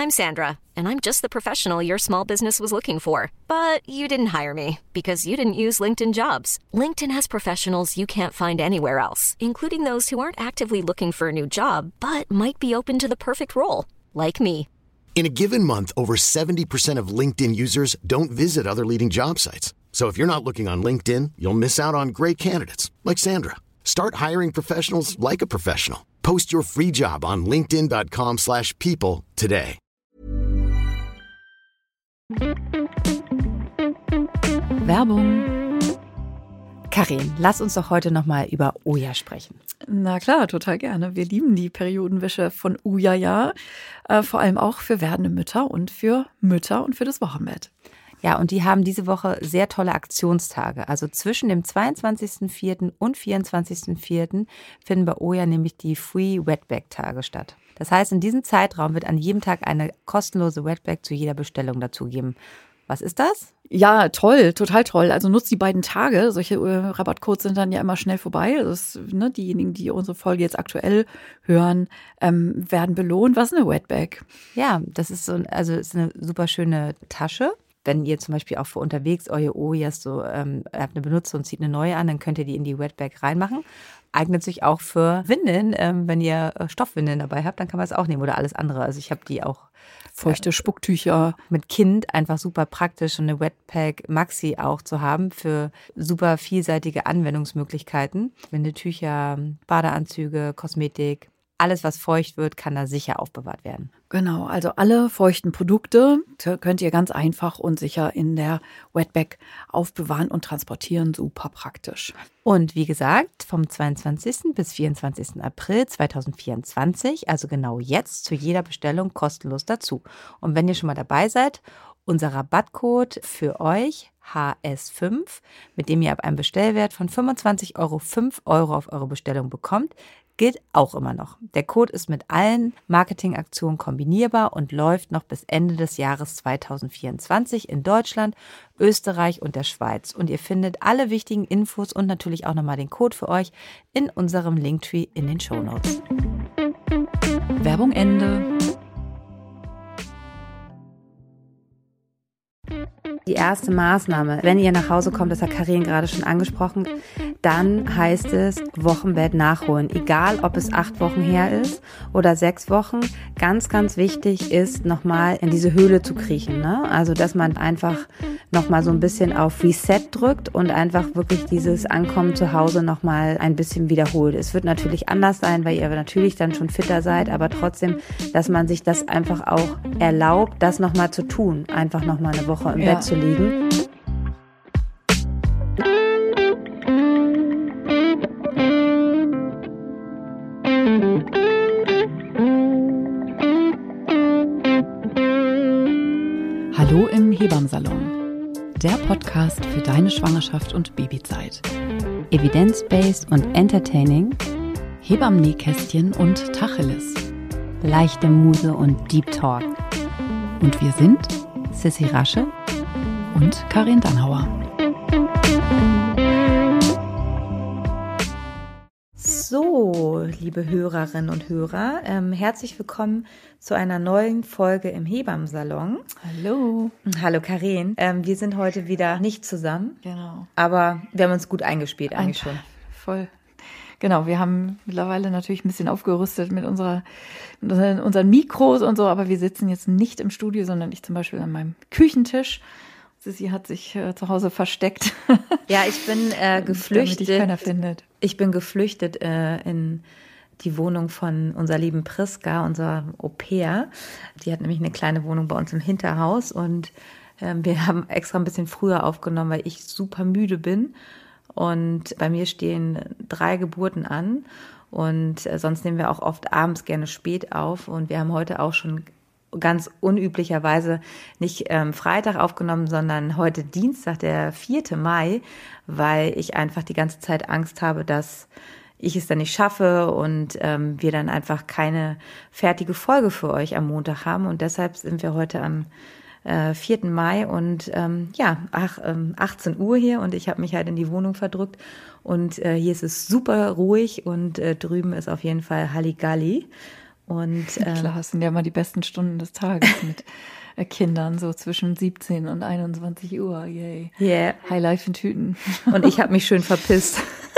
I'm Sandra, and I'm just the professional your small business was looking for. But you didn't hire me because you didn't use LinkedIn Jobs. LinkedIn has professionals you can't find anywhere else, including those who aren't actively looking for a new job, but might be open to the perfect role, like me. In a given month, over 70% of LinkedIn users don't visit other leading job sites. So if you're not looking on LinkedIn, you'll miss out on great candidates like Sandra. Start hiring professionals like a professional. Post your free job on linkedin.com/people today. Werbung. Karin, lass uns doch heute nochmal über Ouya sprechen. Na klar, total gerne. Wir lieben die Periodenwäsche von Ouya, ja. Vor allem auch für werdende Mütter und für das Wochenbett. Ja, und die haben diese Woche sehr tolle Aktionstage. Also zwischen dem 22.04. und 24.04. finden bei Ouya nämlich die Free Wetbag-Tage statt. Das heißt, in diesem Zeitraum wird an jedem Tag eine kostenlose Wetbag zu jeder Bestellung dazugeben. Was ist das? Ja, toll, total toll. Also nutzt die beiden Tage. Solche Rabattcodes sind dann ja immer schnell vorbei. Das ist, diejenigen, die unsere Folge jetzt aktuell hören, werden belohnt. Was ist eine Wetbag? Ja, das ist ist eine super schöne Tasche. Wenn ihr zum Beispiel auch für unterwegs eure Oyas habt eine benutzt und zieht eine neue an, dann könnt ihr die in die Wetbag reinmachen. Eignet sich auch für Windeln. Wenn ihr Stoffwindeln dabei habt, dann kann man es auch nehmen oder alles andere. Also ich habe die auch. Feuchte Spucktücher. Mit Kind einfach super praktisch und eine Wetbag Maxi auch zu haben für super vielseitige Anwendungsmöglichkeiten. Windeltücher, Badeanzüge, Kosmetik. Alles, was feucht wird, kann da sicher aufbewahrt werden. Genau, also alle feuchten Produkte könnt ihr ganz einfach und sicher in der Wetbag aufbewahren und transportieren. Super praktisch. Und wie gesagt, vom 22. bis 24. April 2024, also genau jetzt, zu jeder Bestellung kostenlos dazu. Und wenn ihr schon mal dabei seid, unser Rabattcode für euch, HS5, mit dem ihr ab einem Bestellwert von 25 Euro 5 Euro auf eure Bestellung bekommt, gilt auch immer noch. Der Code ist mit allen Marketingaktionen kombinierbar und läuft noch bis Ende des Jahres 2024 in Deutschland, Österreich und der Schweiz. Und ihr findet alle wichtigen Infos und natürlich auch nochmal den Code für euch in unserem Linktree in den Shownotes. Werbung Ende. Die erste Maßnahme, wenn ihr nach Hause kommt, das hat Karin gerade schon angesprochen, dann heißt es Wochenbett nachholen. Egal, ob es 8 Wochen her ist oder 6 Wochen. Ganz, ganz wichtig ist, nochmal in diese Höhle zu kriechen. Ne? Also, dass man einfach nochmal so ein bisschen auf Reset drückt und einfach wirklich dieses Ankommen zu Hause nochmal ein bisschen wiederholt. Es wird natürlich anders sein, weil ihr natürlich dann schon fitter seid, aber trotzdem, dass man sich das einfach auch erlaubt, das nochmal zu tun. Einfach nochmal eine Woche im Bett zu liegen. Hallo im Hebammsalon, der Podcast für deine Schwangerschaft und Babyzeit. Evidence-based und entertaining, Hebammen-Nähkästchen und Tacheles, leichte Muse und Deep Talk. Und wir sind Sissi Rasche und Karin Dannhauer. So, liebe Hörerinnen und Hörer, herzlich willkommen zu einer neuen Folge im Hebammsalon. Hallo. Hallo Karin. Wir sind heute wieder nicht zusammen. Genau. Aber wir haben uns gut eingespielt eigentlich schon. Voll. Genau, wir haben mittlerweile natürlich ein bisschen aufgerüstet mit unseren Mikros und so, aber wir sitzen jetzt nicht im Studio, sondern ich zum Beispiel an meinem Küchentisch. Sissi hat sich zu Hause versteckt. Ja, ich bin geflüchtet. Damit dich keiner findet. Ich bin geflüchtet in die Wohnung von unserer lieben Priska, unserer Au-pair. Die hat nämlich eine kleine Wohnung bei uns im Hinterhaus und wir haben extra ein bisschen früher aufgenommen, weil ich super müde bin. Und bei mir stehen 3 Geburten an und sonst nehmen wir auch oft abends gerne spät auf. Und wir haben heute auch schon ganz unüblicherweise nicht Freitag aufgenommen, sondern heute Dienstag, der 4. Mai, weil ich einfach die ganze Zeit Angst habe, dass ich es dann nicht schaffe und wir dann einfach keine fertige Folge für euch am Montag haben. Und deshalb sind wir heute am 4. Mai und 18 Uhr hier und ich habe mich halt in die Wohnung verdrückt und hier ist es super ruhig und drüben ist auf jeden Fall Halligalli Und klar, es sind ja immer die besten Stunden des Tages mit Kindern, so zwischen 17 und 21 Uhr. Yay. Yeah. High Life in Tüten. Und ich habe mich schön verpisst.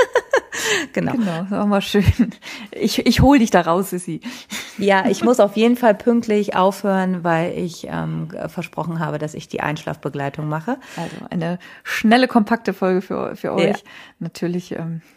Genau, das war mal schön. Ich hol dich da raus, Sissi. Ja, ich muss auf jeden Fall pünktlich aufhören, weil ich versprochen habe, dass ich die Einschlafbegleitung mache. Also eine schnelle, kompakte Folge für euch. Ja. Natürlich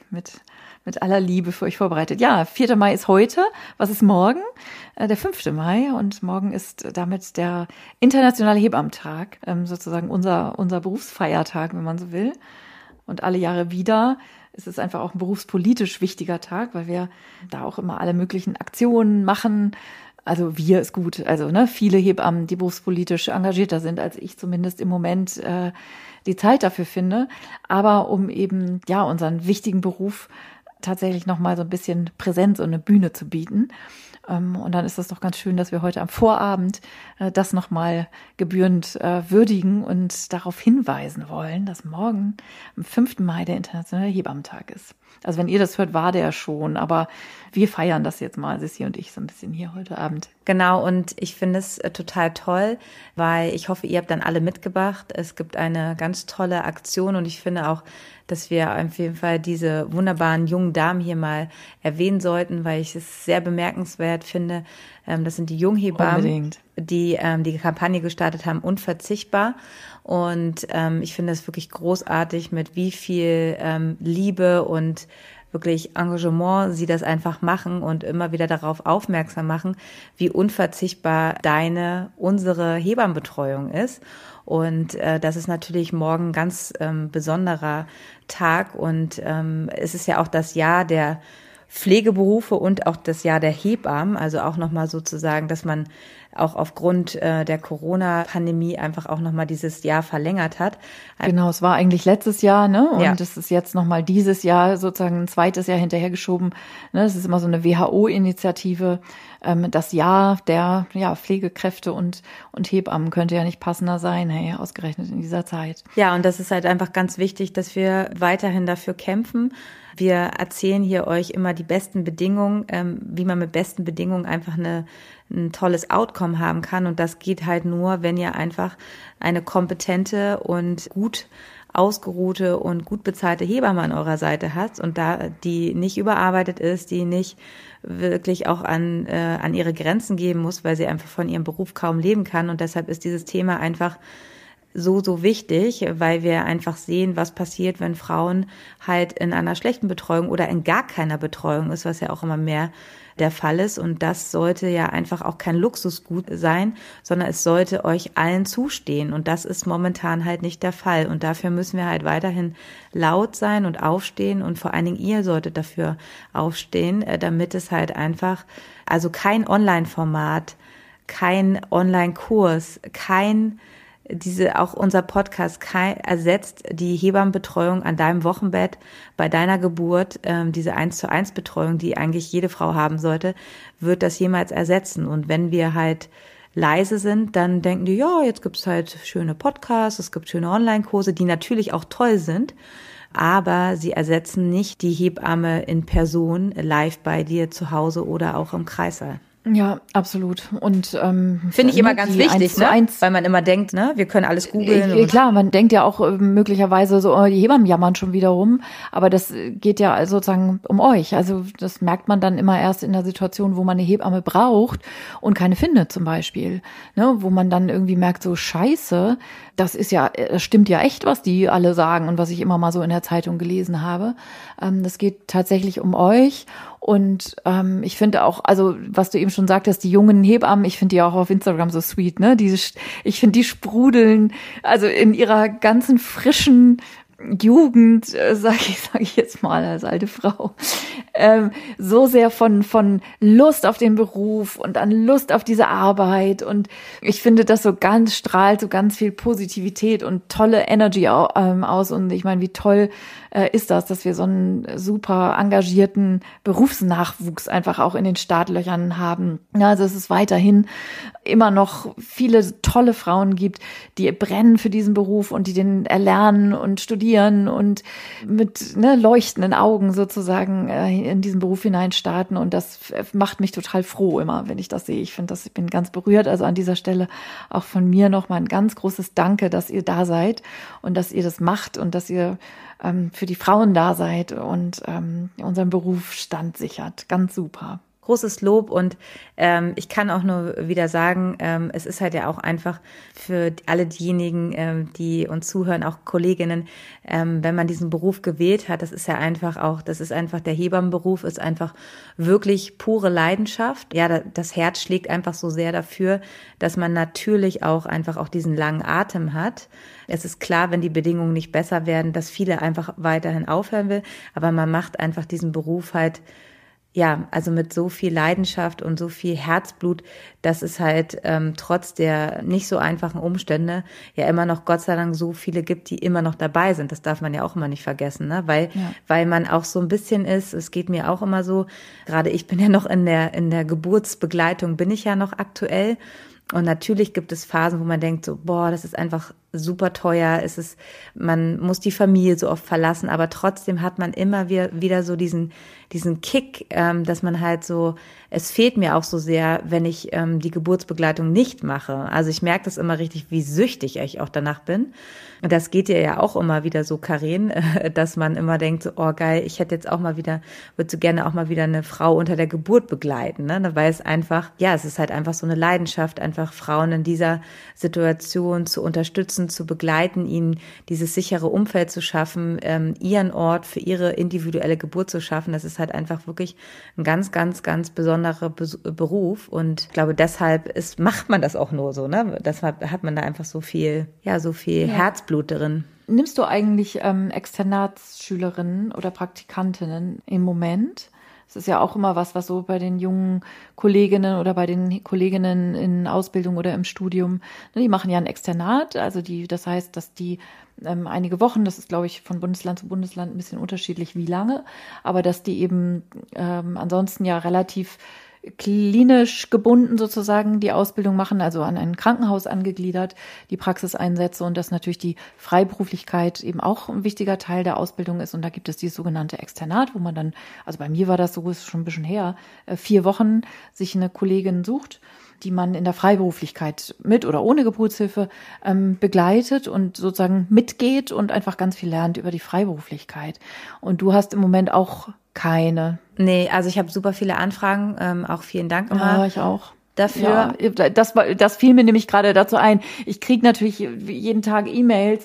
mit aller Liebe für euch vorbereitet. Ja, 4. Mai ist heute. Was ist morgen? Der 5. Mai. Und morgen ist damit der internationale Hebammtag, sozusagen unser Berufsfeiertag, wenn man so will. Und alle Jahre wieder. Es ist einfach auch ein berufspolitisch wichtiger Tag, weil wir da auch immer alle möglichen Aktionen machen. Also wir ist gut. Also viele Hebammen, die berufspolitisch engagierter sind, als ich zumindest im Moment die Zeit dafür finde. Aber um eben unseren wichtigen Beruf tatsächlich nochmal so ein bisschen Präsenz und eine Bühne zu bieten. Und dann ist das doch ganz schön, dass wir heute am Vorabend das nochmal gebührend würdigen und darauf hinweisen wollen, dass morgen am 5. Mai der internationale Hebammtag ist. Also wenn ihr das hört, war der schon, aber wir feiern das jetzt mal, Sissi und ich, so ein bisschen hier heute Abend. Genau, und ich finde es total toll, weil ich hoffe, ihr habt dann alle mitgebracht. Es gibt eine ganz tolle Aktion und ich finde auch, dass wir auf jeden Fall diese wunderbaren jungen Damen hier mal erwähnen sollten, weil ich es sehr bemerkenswert finde. Das sind die Junghebammen, die die Kampagne gestartet haben, unverzichtbar. Und ich finde es wirklich großartig, mit wie viel Liebe und wirklich Engagement sie das einfach machen und immer wieder darauf aufmerksam machen, wie unverzichtbar unsere Hebammenbetreuung ist. Und das ist natürlich morgen ein ganz besonderer Tag. Und es ist ja auch das Jahr der Pflegeberufe und auch das Jahr der Hebammen. Also auch nochmal sozusagen, dass man auch aufgrund der Corona-Pandemie einfach auch nochmal dieses Jahr verlängert hat. Genau, es war eigentlich letztes Jahr, ne? Und es ist jetzt nochmal dieses Jahr sozusagen ein zweites Jahr hinterhergeschoben. Ne? Das ist immer so eine WHO-Initiative. Das Jahr der Pflegekräfte und Hebammen könnte ja nicht passender sein, ausgerechnet in dieser Zeit. Ja, und das ist halt einfach ganz wichtig, dass wir weiterhin dafür kämpfen. Wir erzählen hier euch immer die besten Bedingungen, wie man mit besten Bedingungen einfach ein tolles Outcome haben kann. Und das geht halt nur, wenn ihr einfach eine kompetente und gut ausgeruhte und gut bezahlte Hebamme an eurer Seite habt und da die nicht überarbeitet ist, die nicht wirklich auch an ihre Grenzen geben muss, weil sie einfach von ihrem Beruf kaum leben kann. Und deshalb ist dieses Thema einfach so wichtig, weil wir einfach sehen, was passiert, wenn Frauen halt in einer schlechten Betreuung oder in gar keiner Betreuung ist, was ja auch immer mehr der Fall ist. Und das sollte ja einfach auch kein Luxusgut sein, sondern es sollte euch allen zustehen. Und das ist momentan halt nicht der Fall. Und dafür müssen wir halt weiterhin laut sein und aufstehen. Und vor allen Dingen ihr solltet dafür aufstehen, damit es halt einfach, also kein Online-Format, kein Online-Kurs, auch unser Podcast ersetzt die Hebammenbetreuung an deinem Wochenbett bei deiner Geburt, diese 1:1 Betreuung, die eigentlich jede Frau haben sollte, wird das jemals ersetzen. Und wenn wir halt leise sind, dann denken die, ja, jetzt gibt's halt schöne Podcasts, es gibt schöne Online-Kurse, die natürlich auch toll sind, aber sie ersetzen nicht die Hebamme in Person live bei dir zu Hause oder auch im Kreissaal. Ja, absolut. Und finde ich immer ganz wichtig, weil man immer denkt, wir können alles googeln. Klar, man denkt ja auch möglicherweise so, die Hebammen jammern schon wieder rum, aber das geht ja sozusagen um euch. Also das merkt man dann immer erst in der Situation, wo man eine Hebamme braucht und keine findet zum Beispiel, wo man dann irgendwie merkt, so Scheiße, das stimmt ja echt, was die alle sagen und was ich immer mal so in der Zeitung gelesen habe. Das geht tatsächlich um euch. Und ich finde auch, also was du eben schon sagtest, die jungen Hebammen, ich finde die auch auf Instagram so sweet, ne? Ich finde, die sprudeln, also in ihrer ganzen frischen Jugend, sag ich jetzt mal als alte Frau, so sehr von Lust auf den Beruf und an Lust auf diese Arbeit. Und ich finde, das strahlt so ganz viel Positivität und tolle Energy aus. Und ich meine, wie toll ist das, dass wir so einen super engagierten Berufsnachwuchs einfach auch in den Startlöchern haben. Ja, also es ist weiterhin immer noch viele tolle Frauen gibt, die brennen für diesen Beruf und die den erlernen und studieren motivieren und mit leuchtenden Augen sozusagen in diesen Beruf hineinstarten. Und das macht mich total froh immer, wenn ich das sehe. Ich bin ganz berührt. Also an dieser Stelle auch von mir nochmal ein ganz großes Danke, dass ihr da seid und dass ihr das macht und dass ihr für die Frauen da seid und unseren Berufsstand sichert. Ganz super. Großes Lob und ich kann auch nur wieder sagen, es ist halt ja auch einfach für alle diejenigen, die uns zuhören, auch Kolleginnen, wenn man diesen Beruf gewählt hat, das ist einfach der Hebammenberuf, ist einfach wirklich pure Leidenschaft. Ja, das Herz schlägt einfach so sehr dafür, dass man natürlich auch einfach auch diesen langen Atem hat. Es ist klar, wenn die Bedingungen nicht besser werden, dass viele einfach weiterhin aufhören will, aber man macht einfach diesen Beruf halt also mit so viel Leidenschaft und so viel Herzblut, dass es halt trotz der nicht so einfachen Umstände ja immer noch Gott sei Dank so viele gibt, die immer noch dabei sind. Das darf man ja auch immer nicht vergessen, ne? Weil man auch so ein bisschen ist, es geht mir auch immer so, gerade ich bin ja noch in der Geburtsbegleitung, bin ich ja noch aktuell. Und natürlich gibt es Phasen, wo man denkt so, boah, das ist einfach super teuer, man muss die Familie so oft verlassen, aber trotzdem hat man immer wieder so diesen Kick, dass man halt so, es fehlt mir auch so sehr, wenn ich die Geburtsbegleitung nicht mache. Also ich merke das immer richtig, wie süchtig ich auch danach bin. Und das geht dir ja auch immer wieder so, Karin, dass man immer denkt so, oh geil, ich hätte jetzt auch mal wieder, würde so gerne auch mal wieder eine Frau unter der Geburt begleiten, ne? Weil es einfach, es ist halt einfach so eine Leidenschaft, einfach Frauen in dieser Situation zu unterstützen, zu begleiten, ihnen dieses sichere Umfeld zu schaffen, ihren Ort für ihre individuelle Geburt zu schaffen. Das ist halt einfach wirklich ein ganz, ganz, ganz besonderer Beruf. Und ich glaube, deshalb macht man das auch nur so, ne? Deshalb hat man da einfach so viel Herzblut drin. Nimmst du eigentlich Externatsschülerinnen oder Praktikantinnen im Moment? Das ist ja auch immer was so bei den jungen Kolleginnen oder bei den Kolleginnen in Ausbildung oder im Studium, die machen ja ein Externat, also das heißt, dass die einige Wochen, das ist, glaube ich, von Bundesland zu Bundesland ein bisschen unterschiedlich, wie lange, aber dass die eben ansonsten ja relativ klinisch gebunden sozusagen die Ausbildung machen, also an ein Krankenhaus angegliedert, die Praxiseinsätze und dass natürlich die Freiberuflichkeit eben auch ein wichtiger Teil der Ausbildung ist. Und da gibt es dieses sogenannte Externat, wo man dann, also bei mir war das so, ist schon ein bisschen her, 4 Wochen sich eine Kollegin sucht, die man in der Freiberuflichkeit mit oder ohne Geburtshilfe begleitet und sozusagen mitgeht und einfach ganz viel lernt über die Freiberuflichkeit. Und du hast im Moment auch keine. Nee, also ich habe super viele Anfragen, auch vielen Dank immer. Ja, ich auch. Dafür. Ja, das fiel mir nämlich gerade dazu ein. Ich kriege natürlich jeden Tag E-Mails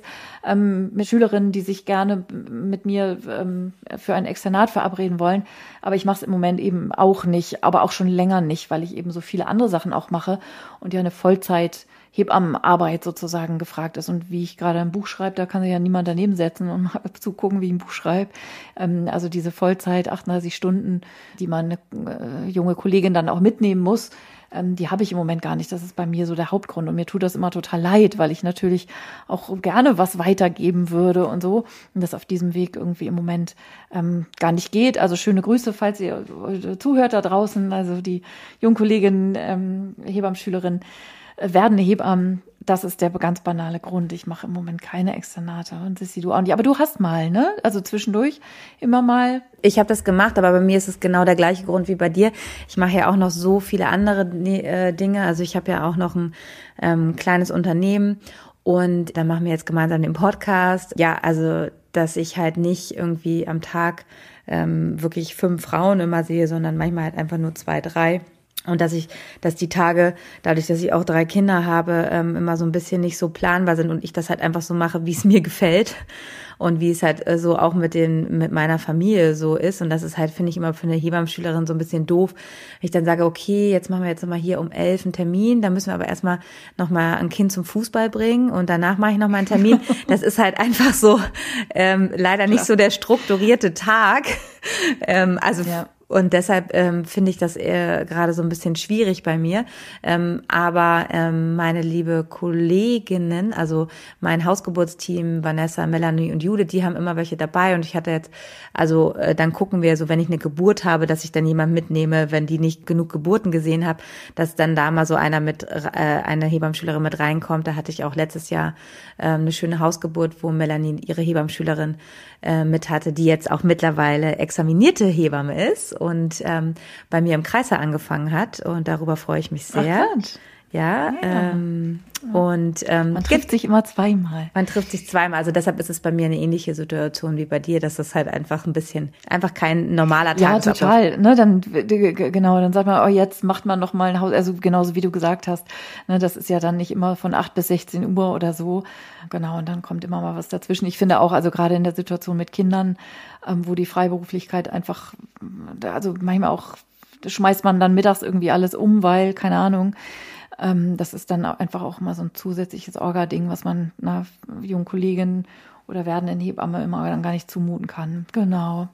mit Schülerinnen, die sich gerne mit mir für ein Externat verabreden wollen. Aber ich mache es im Moment eben auch nicht, aber auch schon länger nicht, weil ich eben so viele andere Sachen auch mache und ja eine Vollzeit-Hebammenarbeit sozusagen gefragt ist. Und wie ich gerade ein Buch schreibe, da kann sich ja niemand daneben setzen und mal zugucken, wie ich ein Buch schreibe. Also diese Vollzeit, 38 Stunden, die man eine junge Kollegin dann auch mitnehmen muss, die habe ich im Moment gar nicht. Das ist bei mir so der Hauptgrund. Und mir tut das immer total leid, weil ich natürlich auch gerne was weitergeben würde und so. Und das auf diesem Weg irgendwie im Moment gar nicht geht. Also schöne Grüße, falls ihr zuhört da draußen. Also die Jungkollegin, Hebammschülerin, werdende Hebammen, das ist der ganz banale Grund. Ich mache im Moment keine Externate. Und Sissi, du auch nicht. Aber du hast mal, ne? Also zwischendurch immer mal. Ich habe das gemacht, aber bei mir ist es genau der gleiche Grund wie bei dir. Ich mache ja auch noch so viele andere Dinge. Also ich habe ja auch noch ein kleines Unternehmen und da machen wir jetzt gemeinsam den Podcast. Ja, also dass ich halt nicht irgendwie am Tag wirklich 5 Frauen immer sehe, sondern manchmal halt einfach nur 2, 3. Und dass die Tage, dadurch, dass ich auch 3 Kinder habe, immer so ein bisschen nicht so planbar sind und ich das halt einfach so mache, wie es mir gefällt und wie es halt so auch mit meiner Familie so ist. Und das ist halt, finde ich, immer für eine Hebammschülerin so ein bisschen doof, wenn ich dann sage, okay, jetzt machen wir jetzt nochmal hier um 11 einen Termin, dann müssen wir aber erstmal nochmal ein Kind zum Fußball bringen und danach mache ich nochmal einen Termin. Das ist halt einfach so leider nicht so der strukturierte Tag. Und deshalb finde ich das gerade so ein bisschen schwierig bei mir. Aber meine liebe Kolleginnen, also mein Hausgeburtsteam, Vanessa, Melanie und Judith, die haben immer welche dabei. Und ich hatte jetzt, also dann gucken wir so, wenn ich eine Geburt habe, dass ich dann jemand mitnehme, wenn die nicht genug Geburten gesehen habe, dass dann da mal so eine Hebammschülerin mit reinkommt. Da hatte ich auch letztes Jahr eine schöne Hausgeburt, wo Melanie ihre Hebammschülerin mit hatte, die jetzt auch mittlerweile examinierte Hebamme ist und bei mir im Kreißsaal angefangen hat. Und darüber freue ich mich sehr. Ach, ja. Und man trifft sich immer zweimal. Man trifft sich zweimal. Also deshalb ist es bei mir eine ähnliche Situation wie bei dir, dass das halt einfach kein normaler Tag ist. Ja, total. Ne, dann sagt man, jetzt macht man noch mal ein Haus, also genauso wie du gesagt hast. Ne, das ist ja dann nicht immer von 8 bis 16 Uhr oder so. Genau, und dann kommt immer mal was dazwischen. Ich finde auch, also gerade in der Situation mit Kindern, wo die Freiberuflichkeit einfach, also manchmal auch schmeißt man dann mittags irgendwie alles um, weil, keine Ahnung, das ist dann einfach auch mal so ein zusätzliches Orga-Ding, was man einer jungen Kollegin oder werdenden Hebamme immer dann gar nicht zumuten kann. Genau.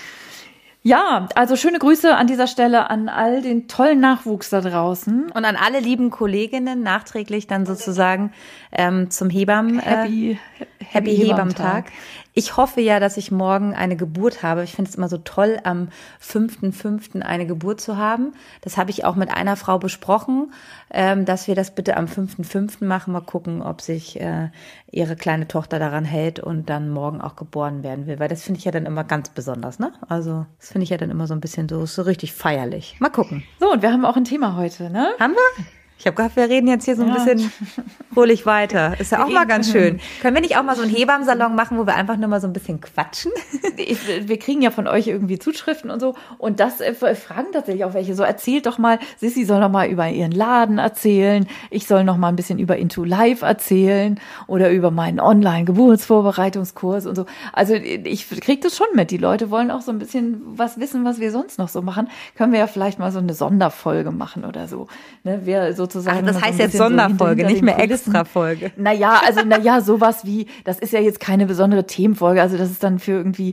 Ja, also schöne Grüße an dieser Stelle an all den tollen Nachwuchs da draußen. Und an alle lieben Kolleginnen nachträglich dann sozusagen zum Happy Hebammtag. Ich hoffe ja, dass ich morgen eine Geburt habe. Ich finde es immer so toll, am 5.5. eine Geburt zu haben. Das habe ich auch mit einer Frau besprochen, dass wir das bitte am 5.5. machen. Mal gucken, ob sich ihre kleine Tochter daran hält und dann morgen auch geboren werden will. Weil das finde ich ja dann immer ganz besonders, ne? Also das finde ich ja dann immer so ein bisschen so richtig feierlich. Mal gucken. So, und wir haben auch ein Thema heute, ne? Haben wir? Ich habe gedacht, wir reden jetzt hier so ein bisschen ruhig weiter. Ist ja auch mal ganz schön. Können wir nicht auch mal so einen Hebammsalon machen, wo wir einfach nur mal so ein bisschen quatschen? Wir kriegen ja von euch irgendwie Zuschriften und so. Und das fragen tatsächlich auch welche. So, erzählt doch mal, Sissi soll noch mal über ihren Laden erzählen. Ich soll noch mal ein bisschen über Into Life erzählen oder über meinen Online-Geburtsvorbereitungskurs und so. Also ich kriege das schon mit. Die Leute wollen auch so ein bisschen was wissen, was wir sonst noch so machen. Können wir ja vielleicht mal so eine Sonderfolge machen oder so. Ne, wer sozusagen. Ach, das heißt jetzt Sonderfolge, so nicht mehr Extrafolge. Naja, sowas wie, das ist ja jetzt keine besondere Themenfolge, also das ist dann für irgendwie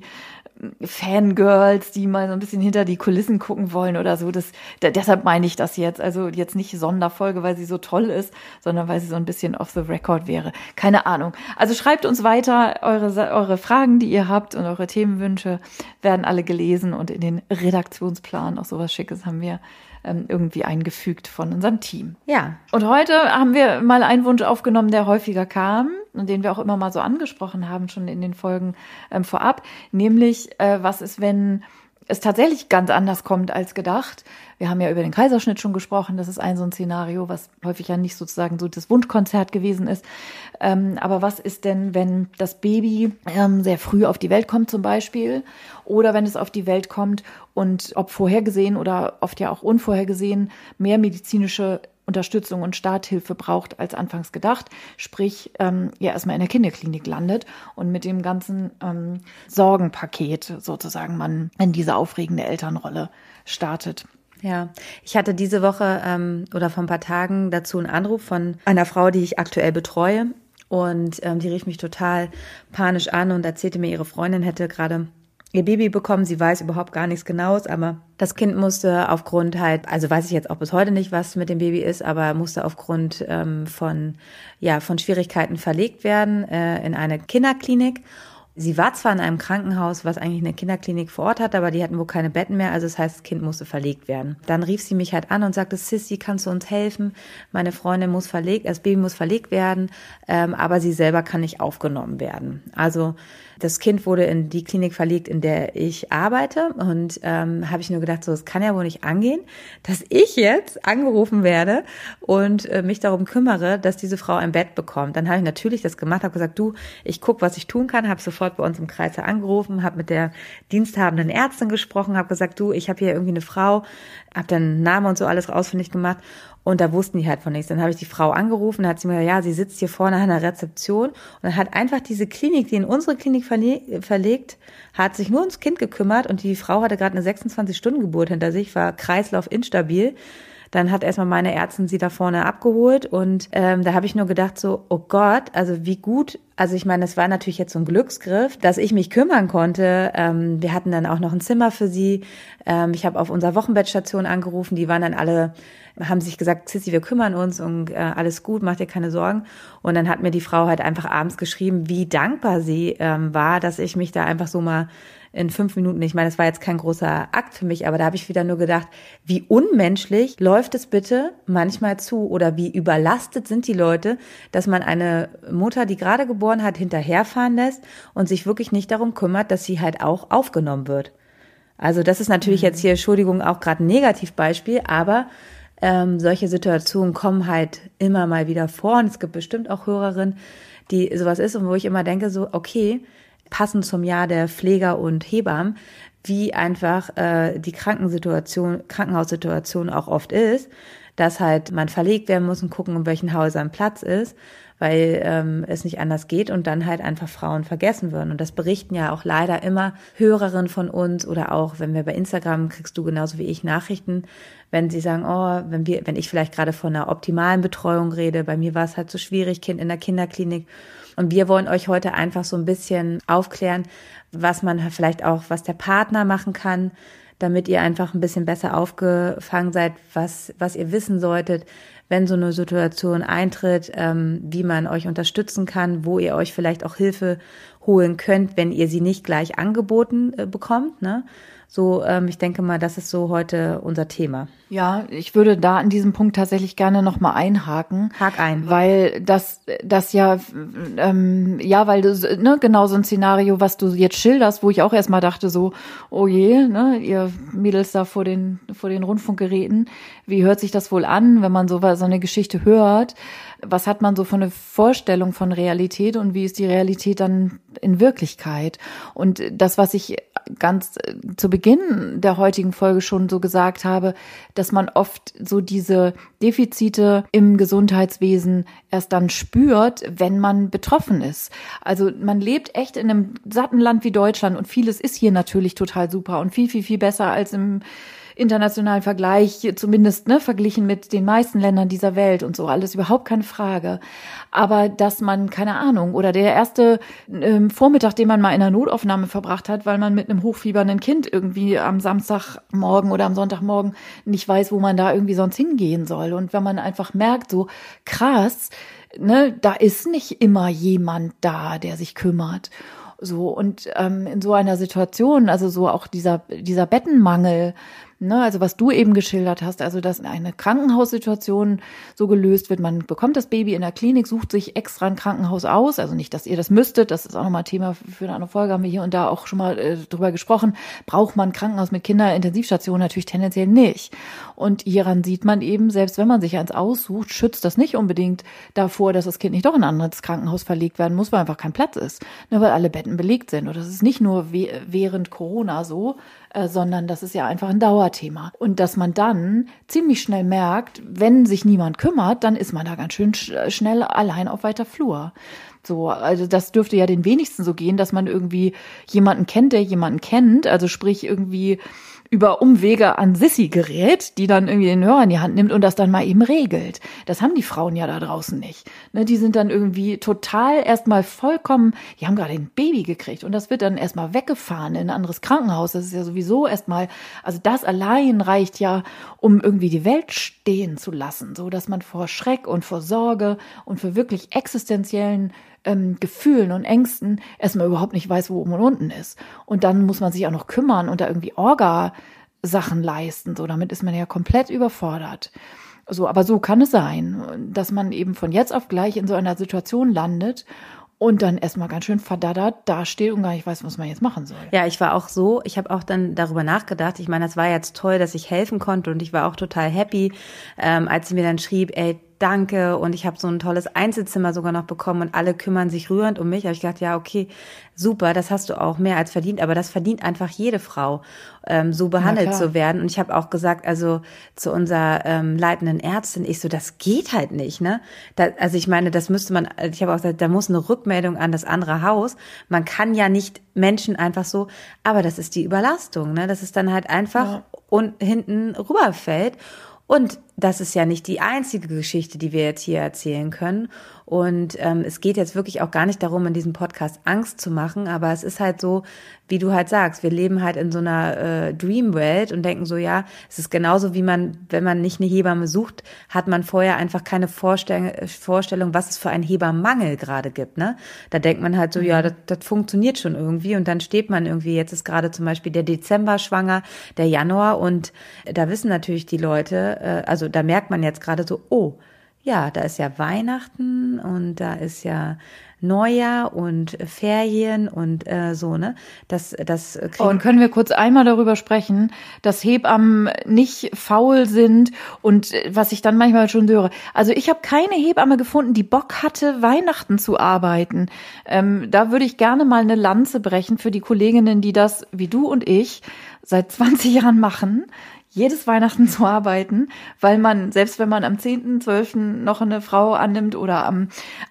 Fangirls, die mal so ein bisschen hinter die Kulissen gucken wollen oder so. Deshalb meine ich das jetzt. Also jetzt nicht Sonderfolge, weil sie so toll ist, sondern weil sie so ein bisschen off the record wäre. Keine Ahnung. Also schreibt uns weiter. Eure Fragen, die ihr habt und eure Themenwünsche werden alle gelesen und in den Redaktionsplan, auch sowas Schickes haben wir irgendwie eingefügt von unserem Team. Ja. Und heute haben wir mal einen Wunsch aufgenommen, der häufiger kam und den wir auch immer mal so angesprochen haben, schon in den Folgen vorab, nämlich was ist, wenn es tatsächlich ganz anders kommt als gedacht. Wir haben ja über den Kaiserschnitt schon gesprochen. Das ist so ein Szenario, was häufig ja nicht sozusagen so das Wunschkonzert gewesen ist. Aber was ist denn, wenn das Baby sehr früh auf die Welt kommt zum Beispiel oder wenn es auf die Welt kommt und ob vorhergesehen oder oft ja auch unvorhergesehen mehr medizinische Unterstützung und Starthilfe braucht als anfangs gedacht, sprich erstmal in der Kinderklinik landet und mit dem ganzen Sorgenpaket sozusagen man in diese aufregende Elternrolle startet. Ja, ich hatte diese Woche oder vor ein paar Tagen dazu einen Anruf von einer Frau, die ich aktuell betreue und die rief mich total panisch an und erzählte mir, ihre Freundin hätte gerade ihr Baby bekommen. Sie weiß überhaupt gar nichts Genaues, aber das Kind musste aufgrund also weiß ich jetzt auch bis heute nicht, was mit dem Baby ist, aber musste aufgrund von Schwierigkeiten verlegt werden in eine Kinderklinik. Sie war zwar in einem Krankenhaus, was eigentlich eine Kinderklinik vor Ort hat, aber die hatten wohl keine Betten mehr, also das heißt, das Kind musste verlegt werden. Dann rief sie mich halt an und sagte, Sissi, kannst du uns helfen? Meine Freundin das Baby muss verlegt werden, aber sie selber kann nicht aufgenommen werden. Also das Kind wurde in die Klinik verlegt, in der ich arbeite und habe ich nur gedacht, so, es kann ja wohl nicht angehen, dass ich jetzt angerufen werde und mich darum kümmere, dass diese Frau ein Bett bekommt. Dann habe ich natürlich das gemacht, habe gesagt, du, ich gucke, was ich tun kann, habe sofort bei uns im Kreis angerufen, habe mit der diensthabenden Ärztin gesprochen, habe gesagt, du, ich habe hier irgendwie eine Frau, habe dann Namen und so alles ausfindig gemacht und da wussten die halt von nichts. Dann habe ich die Frau angerufen, dann hat sie mir gesagt, ja, sie sitzt hier vorne an der Rezeption und dann hat einfach diese Klinik, die in unsere Klinik verlegt, hat sich nur ums Kind gekümmert und die Frau hatte gerade eine 26-Stunden-Geburt hinter sich, war Kreislauf instabil. Dann hat erstmal meine Ärztin sie da vorne abgeholt und da habe ich nur gedacht so, oh Gott, also wie gut, also ich meine, es war natürlich jetzt so ein Glücksgriff, dass ich mich kümmern konnte. Wir hatten dann auch noch ein Zimmer für sie. Ich habe auf unserer Wochenbettstation angerufen, die waren dann alle, haben sich gesagt, Sissi, wir kümmern uns und alles gut, mach dir keine Sorgen. Und dann hat mir die Frau halt einfach abends geschrieben, wie dankbar sie war, dass ich mich da einfach so mal in 5 Minuten, ich meine, das war jetzt kein großer Akt für mich, aber da habe ich wieder nur gedacht, wie unmenschlich läuft es bitte manchmal zu oder wie überlastet sind die Leute, dass man eine Mutter, die gerade geboren hat, hinterherfahren lässt und sich wirklich nicht darum kümmert, dass sie halt auch aufgenommen wird. Also das ist natürlich jetzt hier, Entschuldigung, auch gerade ein Negativbeispiel, aber solche Situationen kommen halt immer mal wieder vor und es gibt bestimmt auch Hörerinnen, die sowas ist und wo ich immer denke so, okay, passend zum Jahr der Pfleger und Hebammen, wie einfach die Krankenhaussituation auch oft ist, dass halt man verlegt werden muss und gucken, in welchen Häusern Platz ist, weil es nicht anders geht und dann halt einfach Frauen vergessen würden. Und das berichten ja auch leider immer Hörerinnen von uns oder auch, wenn wir bei Instagram, kriegst du genauso wie ich Nachrichten, wenn sie sagen, oh, wenn ich vielleicht gerade von einer optimalen Betreuung rede, bei mir war es halt so schwierig, Kind in der Kinderklinik. Und wir wollen euch heute einfach so ein bisschen aufklären, was man vielleicht auch, was der Partner machen kann, damit ihr einfach ein bisschen besser aufgefangen seid, was ihr wissen solltet, wenn so eine Situation eintritt, wie man euch unterstützen kann, wo ihr euch vielleicht auch Hilfe holen könnt, wenn ihr sie nicht gleich angeboten bekommt, ne? So, ich denke mal, das ist so heute unser Thema. Ja, ich würde da an diesem Punkt tatsächlich gerne nochmal einhaken. Hak ein. Weil das ja, weil das, ne, genau so ein Szenario, was du jetzt schilderst, wo ich auch erstmal dachte so, oh je, ne, ihr Mädels da vor den Rundfunkgeräten, wie hört sich das wohl an, wenn man so eine Geschichte hört? Was hat man so für eine Vorstellung von Realität und wie ist die Realität dann in Wirklichkeit? Und das, was ich ganz zu Beginn der heutigen Folge schon so gesagt habe, dass man oft so diese Defizite im Gesundheitswesen erst dann spürt, wenn man betroffen ist. Also man lebt echt in einem satten Land wie Deutschland und vieles ist hier natürlich total super und viel, viel, viel besser als im internationalen Vergleich, zumindest verglichen mit den meisten Ländern dieser Welt und so, alles überhaupt keine Frage. Aber dass man, keine Ahnung, oder der erste Vormittag, den man mal in einer Notaufnahme verbracht hat, weil man mit einem hochfiebernden Kind irgendwie am Samstagmorgen oder am Sonntagmorgen nicht weiß, wo man da irgendwie sonst hingehen soll. Und wenn man einfach merkt, so krass, da ist nicht immer jemand da, der sich kümmert. So, und in so einer Situation, also so auch dieser Bettenmangel, also was du eben geschildert hast, also dass eine Krankenhaussituation so gelöst wird, man bekommt das Baby in der Klinik, sucht sich extra ein Krankenhaus aus, also nicht, dass ihr das müsstet, das ist auch nochmal Thema für eine andere Folge, haben wir hier und da auch schon mal drüber gesprochen, braucht man ein Krankenhaus mit Kinderintensivstation? Natürlich tendenziell nicht. Und hieran sieht man eben, selbst wenn man sich eins aussucht, schützt das nicht unbedingt davor, dass das Kind nicht doch in ein anderes Krankenhaus verlegt werden muss, weil einfach kein Platz ist, weil alle Betten belegt sind. Und das ist nicht nur während Corona so, sondern das ist ja einfach ein Dauerthema. Und dass man dann ziemlich schnell merkt, wenn sich niemand kümmert, dann ist man da ganz schön schnell allein auf weiter Flur. So, also das dürfte ja den wenigsten so gehen, dass man irgendwie jemanden kennt, der jemanden kennt, also sprich irgendwie über Umwege an Sissi gerät, die dann irgendwie den Hörer in die Hand nimmt und das dann mal eben regelt. Das haben die Frauen ja da draußen nicht. Die sind dann irgendwie total erstmal vollkommen, die haben gerade ein Baby gekriegt und das wird dann erstmal weggefahren in ein anderes Krankenhaus. Das ist ja sowieso erstmal, also das allein reicht ja, um irgendwie die Welt stehen zu lassen, so dass man vor Schreck und vor Sorge und für wirklich existenziellen Gefühlen und Ängsten erstmal überhaupt nicht weiß, wo oben und unten ist. Und dann muss man sich auch noch kümmern und da irgendwie Orga-Sachen leisten. So, damit ist man ja komplett überfordert. So, aber so kann es sein, dass man eben von jetzt auf gleich in so einer Situation landet und dann erstmal ganz schön verdaddert dasteht und gar nicht weiß, was man jetzt machen soll. Ja, ich war auch so, ich habe auch dann darüber nachgedacht, ich meine, das war jetzt toll, dass ich helfen konnte und ich war auch total happy, als sie mir dann schrieb, ey, danke und ich habe so ein tolles Einzelzimmer sogar noch bekommen und alle kümmern sich rührend um mich. Habe ich gedacht, ja, okay, super, das hast du auch mehr als verdient, aber das verdient einfach jede Frau, so behandelt zu werden. Und ich habe auch gesagt, also zu unserer leitenden Ärztin, ich so, das geht halt nicht, ne? Also ich meine, das müsste man, ich habe auch gesagt, da muss eine Rückmeldung an das andere Haus. Man kann ja nicht Menschen einfach so, aber das ist die Überlastung, ne? Das ist dann halt einfach und hinten rüberfällt. Und das ist ja nicht die einzige Geschichte, die wir jetzt hier erzählen können. Und es geht jetzt wirklich auch gar nicht darum, in diesem Podcast Angst zu machen, aber es ist halt so, wie du halt sagst, wir leben halt in so einer Dreamwelt und denken so, ja, es ist genauso wie wenn man nicht eine Hebamme sucht, hat man vorher einfach keine Vorstellung, was es für einen Hebammenmangel gerade gibt, ne? Da denkt man halt so, ja, das funktioniert schon irgendwie und dann steht man irgendwie, jetzt ist gerade zum Beispiel der Dezember schwanger, der Januar und da wissen natürlich die Leute, also da merkt man jetzt gerade so, oh, ja, da ist ja Weihnachten und da ist ja Neujahr und Ferien und so, ne? Und können wir kurz einmal darüber sprechen, dass Hebammen nicht faul sind und was ich dann manchmal schon höre. Also ich habe keine Hebamme gefunden, die Bock hatte, Weihnachten zu arbeiten. Da würde ich gerne mal eine Lanze brechen für die Kolleginnen, die das, wie du und ich, seit 20 Jahren machen. Jedes Weihnachten zu arbeiten, weil man, selbst wenn man am 10.12. noch eine Frau annimmt oder am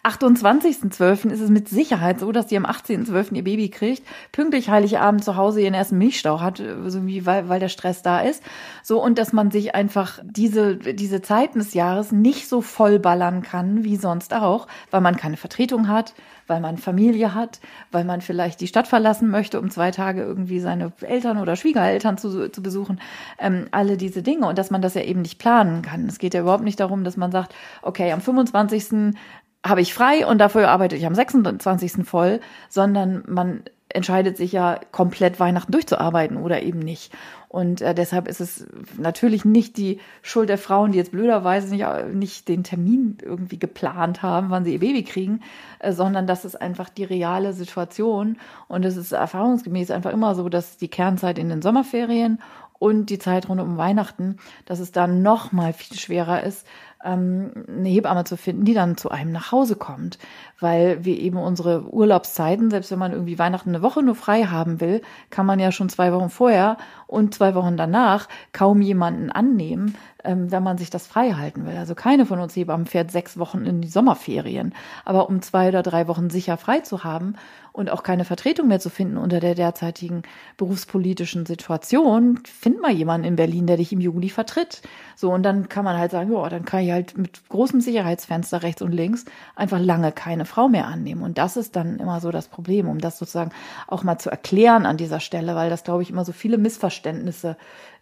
28.12. ist es mit Sicherheit so, dass die am 18.12. ihr Baby kriegt, pünktlich Heiligabend zu Hause ihren ersten Milchstau hat, so wie, weil der Stress da ist. So, und dass man sich einfach diese Zeiten des Jahres nicht so vollballern kann wie sonst auch, weil man keine Vertretung hat, weil man Familie hat, weil man vielleicht die Stadt verlassen möchte, um 2 Tage irgendwie seine Eltern oder Schwiegereltern zu besuchen. Alle diese Dinge und dass man das ja eben nicht planen kann. Es geht ja überhaupt nicht darum, dass man sagt, okay, am 25. habe ich frei und dafür arbeite ich am 26. voll, sondern man entscheidet sich ja komplett Weihnachten durchzuarbeiten oder eben nicht. Und deshalb ist es natürlich nicht die Schuld der Frauen, die jetzt blöderweise nicht den Termin irgendwie geplant haben, wann sie ihr Baby kriegen, sondern das ist einfach die reale Situation. Und es ist erfahrungsgemäß einfach immer so, dass die Kernzeit in den Sommerferien und die Zeit rund um Weihnachten, dass es dann noch mal viel schwerer ist, eine Hebamme zu finden, die dann zu einem nach Hause kommt. Weil wir eben unsere Urlaubszeiten, selbst wenn man irgendwie Weihnachten eine Woche nur frei haben will, kann man ja schon 2 Wochen vorher und 2 Wochen danach kaum jemanden annehmen, wenn man sich das frei halten will. Also keine von uns Hebammen fährt 6 Wochen in die Sommerferien. Aber um 2 oder 3 Wochen sicher frei zu haben und auch keine Vertretung mehr zu finden unter der derzeitigen berufspolitischen Situation, find mal jemanden in Berlin, der dich im Juli vertritt. So, und dann kann man halt sagen, ja, dann kann ich halt mit großem Sicherheitsfenster rechts und links einfach lange keine Frau mehr annehmen. Und das ist dann immer so das Problem, um das sozusagen auch mal zu erklären an dieser Stelle, weil das, glaube ich, immer so viele Missverständnisse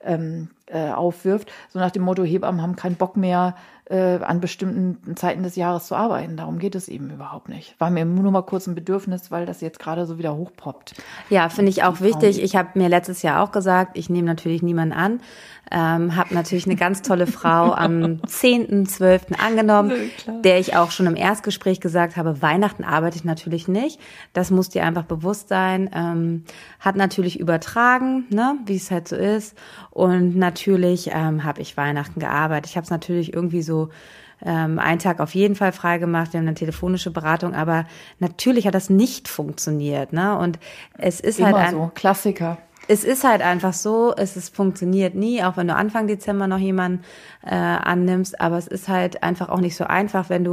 aufwirft. So nach dem Motto, Hebammen haben keinen Bock mehr, an bestimmten Zeiten des Jahres zu arbeiten. Darum geht es eben überhaupt nicht. War mir nur mal kurz ein Bedürfnis, weil das jetzt gerade so wieder hochpoppt. Ja, finde ich auch wichtig. Ich habe mir letztes Jahr auch gesagt, ich nehme natürlich niemanden an. Habe natürlich eine ganz tolle Frau am 10.12. angenommen, der ich auch schon im Erstgespräch gesagt habe, Weihnachten arbeite ich natürlich nicht. Das muss dir einfach bewusst sein. Hat natürlich übertragen, ne, wie es halt so ist. Und natürlich habe ich Weihnachten gearbeitet. Ich habe es natürlich irgendwie so einen Tag auf jeden Fall frei gemacht. Wir haben eine telefonische Beratung, aber natürlich hat das nicht funktioniert, ne? Und es ist immer halt so Klassiker. Es ist halt einfach so, es funktioniert nie, auch wenn du Anfang Dezember noch jemanden annimmst, aber es ist halt einfach auch nicht so einfach, wenn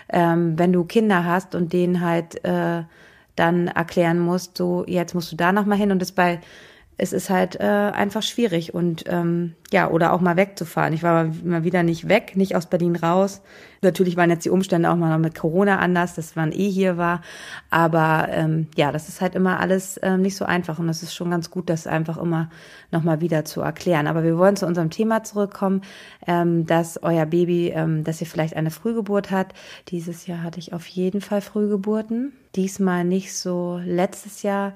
du Kinder hast und denen halt dann erklären musst, so jetzt musst du da noch mal hin und es ist halt einfach schwierig und oder auch mal wegzufahren. Ich war mal wieder nicht weg, nicht aus Berlin raus. Natürlich waren jetzt die Umstände auch mal noch mit Corona anders, dass man hier war. Aber das ist halt immer alles nicht so einfach und es ist schon ganz gut, das einfach immer noch mal wieder zu erklären. Aber wir wollen zu unserem Thema zurückkommen, dass euer Baby, dass ihr vielleicht eine Frühgeburt hat. Dieses Jahr hatte ich auf jeden Fall Frühgeburten. Diesmal nicht so, letztes Jahr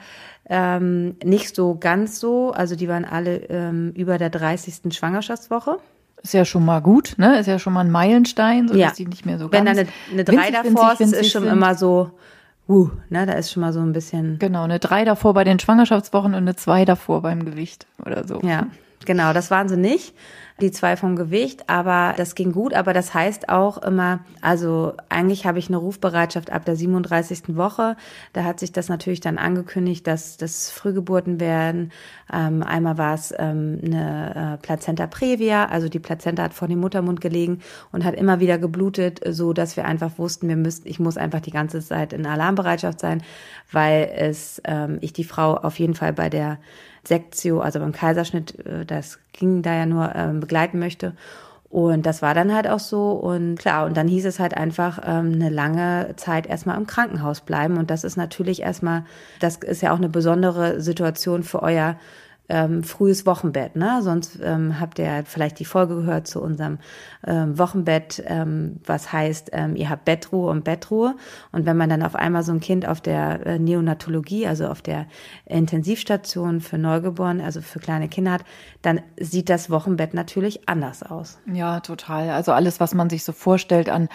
nicht so ganz so. Also die waren alle über der 30. Schwangerschaftswoche. Ist ja schon mal gut, ne? Ist ja schon mal ein Meilenstein, so dass die nicht mehr so wenn ganz... Wenn da eine 3 davor ist schon immer so, ne? Da ist schon mal so ein bisschen... Genau, eine 3 davor bei den Schwangerschaftswochen und eine 2 davor beim Gewicht oder so. Ja, genau, das waren sie nicht. Die 2 vom Gewicht, aber das ging gut. Aber das heißt auch immer, also eigentlich habe ich eine Rufbereitschaft ab der 37. Woche. Da hat sich das natürlich dann angekündigt, dass das Frühgeburten werden. Einmal war es eine Plazenta previa, also die Plazenta hat vor dem Muttermund gelegen und hat immer wieder geblutet, so dass wir einfach wussten, ich muss einfach die ganze Zeit in Alarmbereitschaft sein, weil ich die Frau auf jeden Fall bei der Sektio, also beim Kaiserschnitt, das ging da ja nur, begleiten möchte. Und das war dann halt auch so. Und klar, und dann hieß es halt einfach eine lange Zeit erstmal im Krankenhaus bleiben. Und das ist natürlich erstmal, das ist ja auch eine besondere Situation für euer frühes Wochenbett, ne? Sonst habt ihr vielleicht die Folge gehört zu unserem Wochenbett, was heißt, ihr habt Bettruhe und Bettruhe. Und wenn man dann auf einmal so ein Kind auf der Neonatologie, also auf der Intensivstation für Neugeborene, also für kleine Kinder hat, dann sieht das Wochenbett natürlich anders aus. Ja, total. Also alles, was man sich so vorstellt an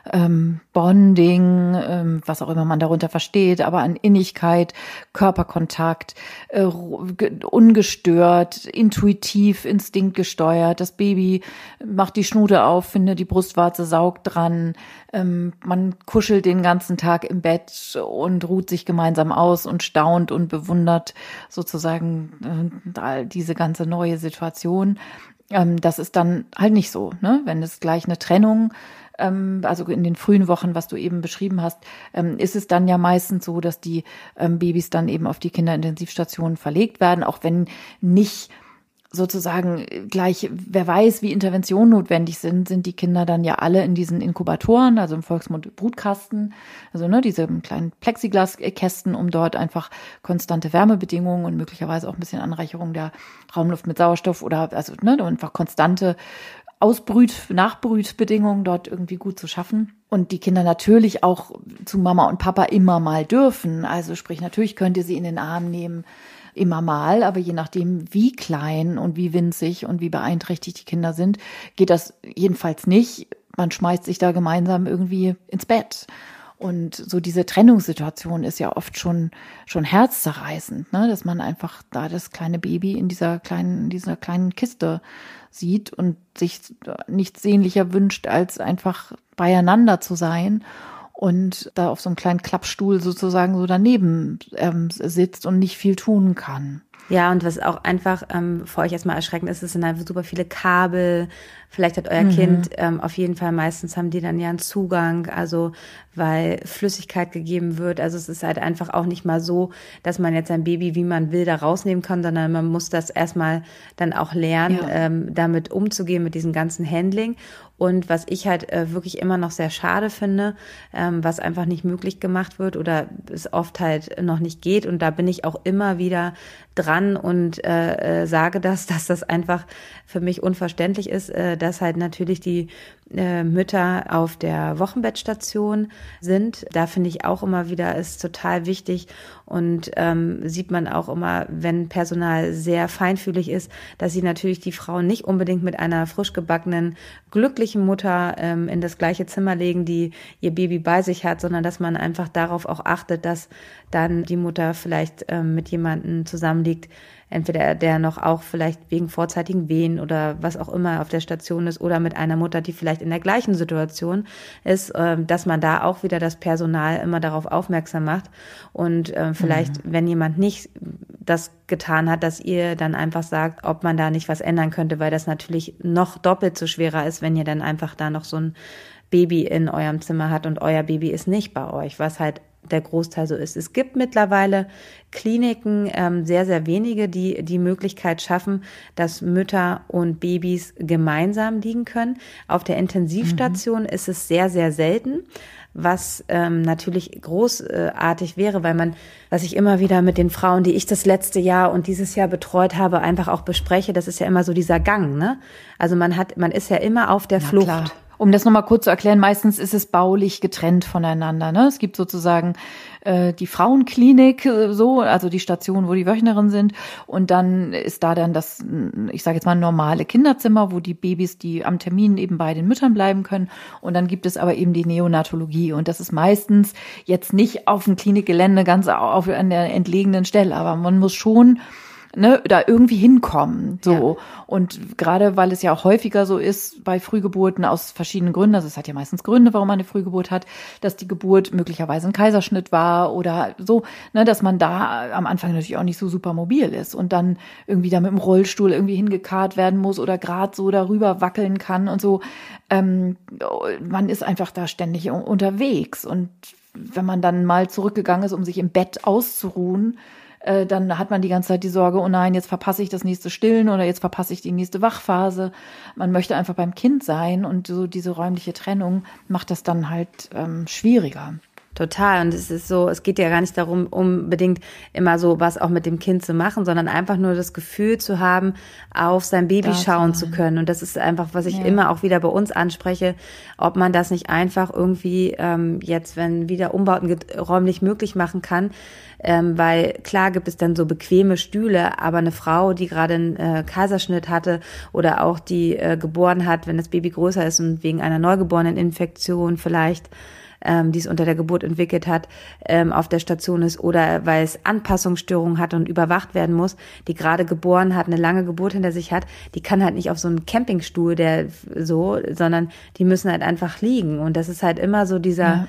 Bonding, was auch immer man darunter versteht, aber an Innigkeit, Körperkontakt, ungestört, intuitiv, instinktgesteuert. Das Baby macht die Schnute auf, findet die Brustwarze, saugt dran. Man kuschelt den ganzen Tag im Bett und ruht sich gemeinsam aus und staunt und bewundert sozusagen diese ganze neue Situation. Das ist dann halt nicht so, ne? Wenn es gleich eine Trennung, also in den frühen Wochen, was du eben beschrieben hast, ist es dann ja meistens so, dass die Babys dann eben auf die Kinderintensivstationen verlegt werden, auch wenn nicht sozusagen gleich, wer weiß, wie Interventionen notwendig sind die Kinder dann ja alle in diesen Inkubatoren, also im Volksmund Brutkasten, also diese kleinen Plexiglaskästen, um dort einfach konstante Wärmebedingungen und möglicherweise auch ein bisschen Anreicherung der Raumluft mit Sauerstoff oder also einfach konstante Nachbrütbedingungen dort irgendwie gut zu schaffen. Und die Kinder natürlich auch zu Mama und Papa immer mal dürfen. Also sprich, natürlich könnt ihr sie in den Arm nehmen, immer mal, aber je nachdem, wie klein und wie winzig und wie beeinträchtigt die Kinder sind, geht das jedenfalls nicht. Man schmeißt sich da gemeinsam irgendwie ins Bett. Und so diese Trennungssituation ist ja oft schon herzzerreißend, ne? Dass man einfach da das kleine Baby in dieser kleinen Kiste sieht und sich nichts sehnlicher wünscht, als einfach beieinander zu sein und da auf so einem kleinen Klappstuhl sozusagen so daneben sitzt und nicht viel tun kann. Ja, und was auch einfach für euch erstmal erschreckend ist, es sind einfach super viele Kabel. Vielleicht hat euer Kind auf jeden Fall, meistens haben die dann ja einen Zugang, also weil Flüssigkeit gegeben wird. Also es ist halt einfach auch nicht mal so, dass man jetzt ein Baby, wie man will, da rausnehmen kann, sondern man muss das erstmal dann auch lernen, damit umzugehen, mit diesem ganzen Handling. Und was ich halt wirklich immer noch sehr schade finde, was einfach nicht möglich gemacht wird oder es oft halt noch nicht geht. Und da bin ich auch immer wieder dran und sage dass das einfach für mich unverständlich ist, dass halt natürlich die Mütter auf der Wochenbettstation sind. Da finde ich auch immer wieder, ist total wichtig und sieht man auch immer, wenn Personal sehr feinfühlig ist, dass sie natürlich die Frauen nicht unbedingt mit einer frisch gebackenen, glücklichen Mutter in das gleiche Zimmer legen, die ihr Baby bei sich hat, sondern dass man einfach darauf auch achtet, dass dann die Mutter vielleicht mit jemandem zusammenliegt, entweder der noch auch vielleicht wegen vorzeitigen Wehen oder was auch immer auf der Station ist oder mit einer Mutter, die vielleicht in der gleichen Situation ist, dass man da auch wieder das Personal immer darauf aufmerksam macht und vielleicht, wenn jemand nicht das getan hat, dass ihr dann einfach sagt, ob man da nicht was ändern könnte, weil das natürlich noch doppelt so schwerer ist, wenn ihr dann einfach da noch so ein Baby in eurem Zimmer hat und euer Baby ist nicht bei euch, was halt der Großteil so ist. Es gibt mittlerweile Kliniken, sehr, sehr wenige, die die Möglichkeit schaffen, dass Mütter und Babys gemeinsam liegen können. Auf der Intensivstation ist es sehr, sehr selten, was natürlich großartig wäre, weil was ich immer wieder mit den Frauen, die ich das letzte Jahr und dieses Jahr betreut habe, einfach auch bespreche, das ist ja immer so dieser Gang, ne? Also man ist ja immer auf der Flucht. Klar. Um das nochmal kurz zu erklären, meistens ist es baulich getrennt voneinander, ne? Es gibt sozusagen die Frauenklinik, also die Station, wo die Wöchnerinnen sind. Und dann ist da dann das, ich sage jetzt mal, normale Kinderzimmer, wo die Babys, die am Termin eben bei den Müttern bleiben können. Und dann gibt es aber eben die Neonatologie. Und das ist meistens jetzt nicht auf dem Klinikgelände ganz an der entlegenen Stelle. Aber man muss schon da irgendwie hinkommen, so. Ja. Und gerade weil es ja auch häufiger so ist bei Frühgeburten aus verschiedenen Gründen, also es hat ja meistens Gründe, warum man eine Frühgeburt hat, dass die Geburt möglicherweise ein Kaiserschnitt war oder so, dass man da am Anfang natürlich auch nicht so super mobil ist und dann irgendwie da mit dem Rollstuhl irgendwie hingekarrt werden muss oder gerade so darüber wackeln kann und so. Man ist einfach da ständig unterwegs und wenn man dann mal zurückgegangen ist, um sich im Bett auszuruhen, dann hat man die ganze Zeit die Sorge, oh nein, jetzt verpasse ich das nächste Stillen oder jetzt verpasse ich die nächste Wachphase. Man möchte einfach beim Kind sein und so diese räumliche Trennung macht das dann halt schwieriger. Total. Und es ist so, es geht ja gar nicht darum, unbedingt immer so was auch mit dem Kind zu machen, sondern einfach nur das Gefühl zu haben, auf sein Baby schauen zu können. Und das ist einfach, was ich immer auch wieder bei uns anspreche, ob man das nicht einfach irgendwie jetzt, wenn wieder Umbauten räumlich möglich machen kann. Weil klar gibt es dann so bequeme Stühle, aber eine Frau, die gerade einen Kaiserschnitt hatte oder auch die geboren hat, wenn das Baby größer ist und wegen einer Neugeboreneninfektion vielleicht, die es unter der Geburt entwickelt hat, auf der Station ist oder weil es Anpassungsstörungen hat und überwacht werden muss, die gerade geboren hat, eine lange Geburt hinter sich hat, die kann halt nicht auf so einem Campingstuhl, sondern die müssen halt einfach liegen. Und das ist halt immer so dieser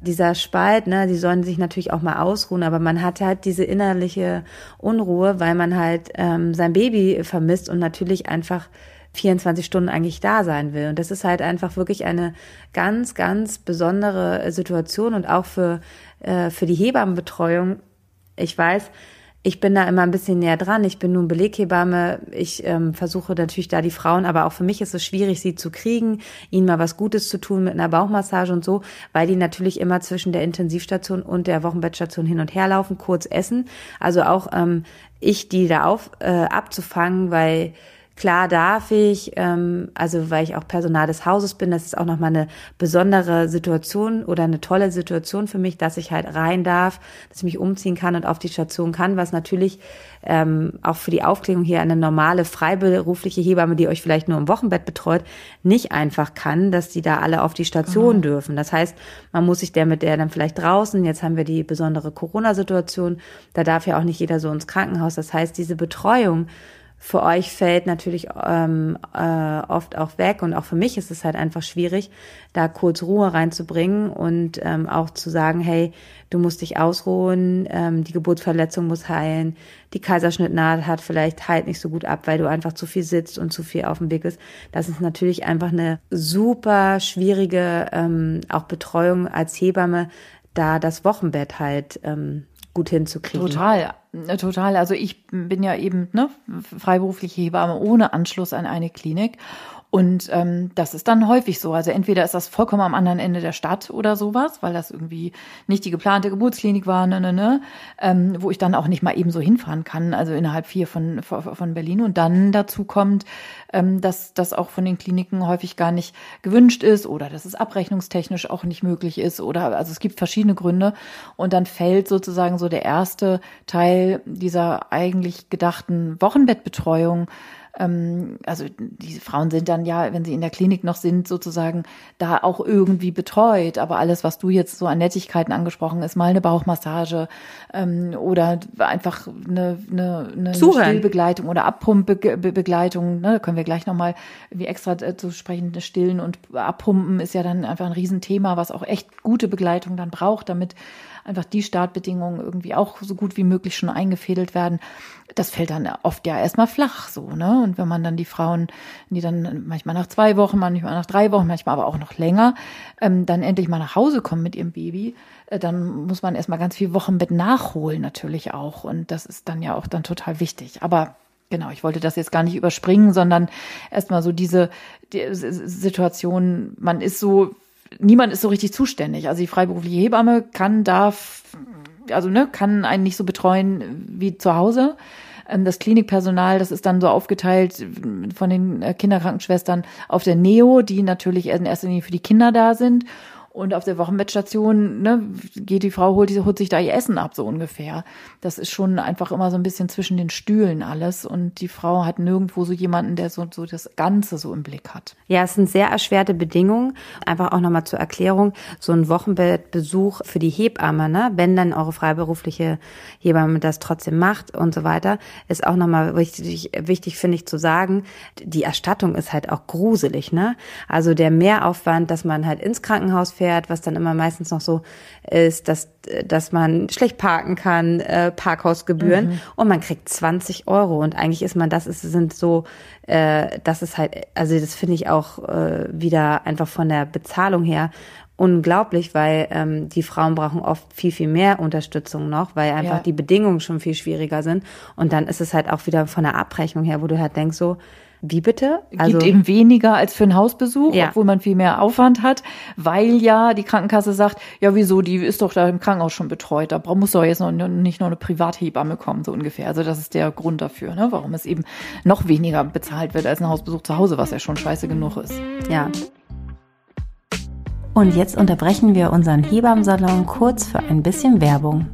Spalt, ne, die sollen sich natürlich auch mal ausruhen, aber man hat halt diese innerliche Unruhe, weil man halt sein Baby vermisst und natürlich einfach 24 Stunden eigentlich da sein will. Und das ist halt einfach wirklich eine ganz, ganz besondere Situation und auch für die Hebammenbetreuung. Ich weiß, ich bin da immer ein bisschen näher dran. Ich bin nun Beleghebamme. Ich versuche natürlich da die Frauen, aber auch für mich ist es schwierig, sie zu kriegen, ihnen mal was Gutes zu tun mit einer Bauchmassage und so, weil die natürlich immer zwischen der Intensivstation und der Wochenbettstation hin und her laufen, kurz essen. Also auch ich, die da abzufangen, weil klar darf ich, weil ich auch Personal des Hauses bin, das ist auch nochmal eine besondere Situation oder eine tolle Situation für mich, dass ich halt rein darf, dass ich mich umziehen kann und auf die Station kann, was natürlich auch für die Aufklärung hier eine normale, freiberufliche Hebamme, die euch vielleicht nur im Wochenbett betreut, nicht einfach kann, dass die da alle auf die Station dürfen. Das heißt, man muss sich mit der dann vielleicht draußen, jetzt haben wir die besondere Corona-Situation, da darf ja auch nicht jeder so ins Krankenhaus. Das heißt, diese Betreuung für euch fällt natürlich oft auch weg und auch für mich ist es halt einfach schwierig, da kurz Ruhe reinzubringen und auch zu sagen, hey, du musst dich ausruhen, die Geburtsverletzung muss heilen, die Kaiserschnittnaht hat vielleicht heilt nicht so gut ab, weil du einfach zu viel sitzt und zu viel auf dem Weg bist. Das ist natürlich einfach eine super schwierige auch Betreuung als Hebamme, da das Wochenbett halt gut hinzukriegen. Total. Also ich bin ja eben freiberufliche Hebamme ohne Anschluss an eine Klinik. Und das ist dann häufig so. Also entweder ist das vollkommen am anderen Ende der Stadt oder sowas, weil das irgendwie nicht die geplante Geburtsklinik war, wo ich dann auch nicht mal eben so hinfahren kann, also innerhalb 4 von Berlin. Und dann dazu kommt, dass das auch von den Kliniken häufig gar nicht gewünscht ist oder dass es abrechnungstechnisch auch nicht möglich ist also es gibt verschiedene Gründe. Und dann fällt sozusagen so der erste Teil dieser eigentlich gedachten Wochenbettbetreuung. Also diese Frauen sind dann ja, wenn sie in der Klinik noch sind, sozusagen da auch irgendwie betreut. Aber alles, was du jetzt so an Nettigkeiten angesprochen hast, mal eine Bauchmassage oder einfach eine Stillbegleitung oder Abpumpbegleitung, da können wir gleich nochmal wie extra zu sprechen. Stillen und Abpumpen ist ja dann einfach ein Riesenthema, was auch echt gute Begleitung dann braucht, damit einfach die Startbedingungen irgendwie auch so gut wie möglich schon eingefädelt werden. Das fällt dann oft ja erstmal flach so, ne? Und wenn man dann die Frauen, die dann manchmal nach 2 Wochen, manchmal nach 3 Wochen, manchmal aber auch noch länger, dann endlich mal nach Hause kommen mit ihrem Baby, dann muss man erstmal ganz viel Wochenbett nachholen natürlich auch. Und das ist dann ja auch dann total wichtig. Aber genau, ich wollte das jetzt gar nicht überspringen, sondern erstmal so die Situation, niemand ist so richtig zuständig. Also die freiberufliche Hebamme kann einen nicht so betreuen wie zu Hause. Das Klinikpersonal, das ist dann so aufgeteilt von den Kinderkrankenschwestern auf der Neo, die natürlich in erster Linie für die Kinder da sind. Und auf der Wochenbettstation, geht die Frau, holt sich da ihr Essen ab, so ungefähr. Das ist schon einfach immer so ein bisschen zwischen den Stühlen alles. Und die Frau hat nirgendwo so jemanden, der so das Ganze so im Blick hat. Ja, es sind sehr erschwerte Bedingungen. Einfach auch nochmal zur Erklärung. So ein Wochenbettbesuch für die Hebamme, wenn dann eure freiberufliche Hebamme das trotzdem macht und so weiter, ist auch nochmal wichtig, finde ich, zu sagen, die Erstattung ist halt auch gruselig, Also der Mehraufwand, dass man halt ins Krankenhaus fährt, was dann immer meistens noch so ist, dass man schlecht parken kann, Parkhausgebühren und man kriegt 20 Euro und eigentlich ist man, das ist halt, also das finde ich auch wieder einfach von der Bezahlung her unglaublich, weil die Frauen brauchen oft viel, viel mehr Unterstützung noch, weil einfach die Bedingungen schon viel schwieriger sind. Und dann ist es halt auch wieder von der Abrechnung her, wo du halt denkst so, wie bitte? Also, gibt eben weniger als für einen Hausbesuch, obwohl man viel mehr Aufwand hat, weil ja die Krankenkasse sagt, ja wieso, die ist doch da im Krankenhaus schon betreut, da muss doch jetzt nicht noch eine Privathebamme kommen, so ungefähr. Also das ist der Grund dafür, ne, warum es eben noch weniger bezahlt wird als ein Hausbesuch zu Hause, was ja schon scheiße genug ist. Ja. Und jetzt unterbrechen wir unseren Hebammensalon kurz für ein bisschen Werbung.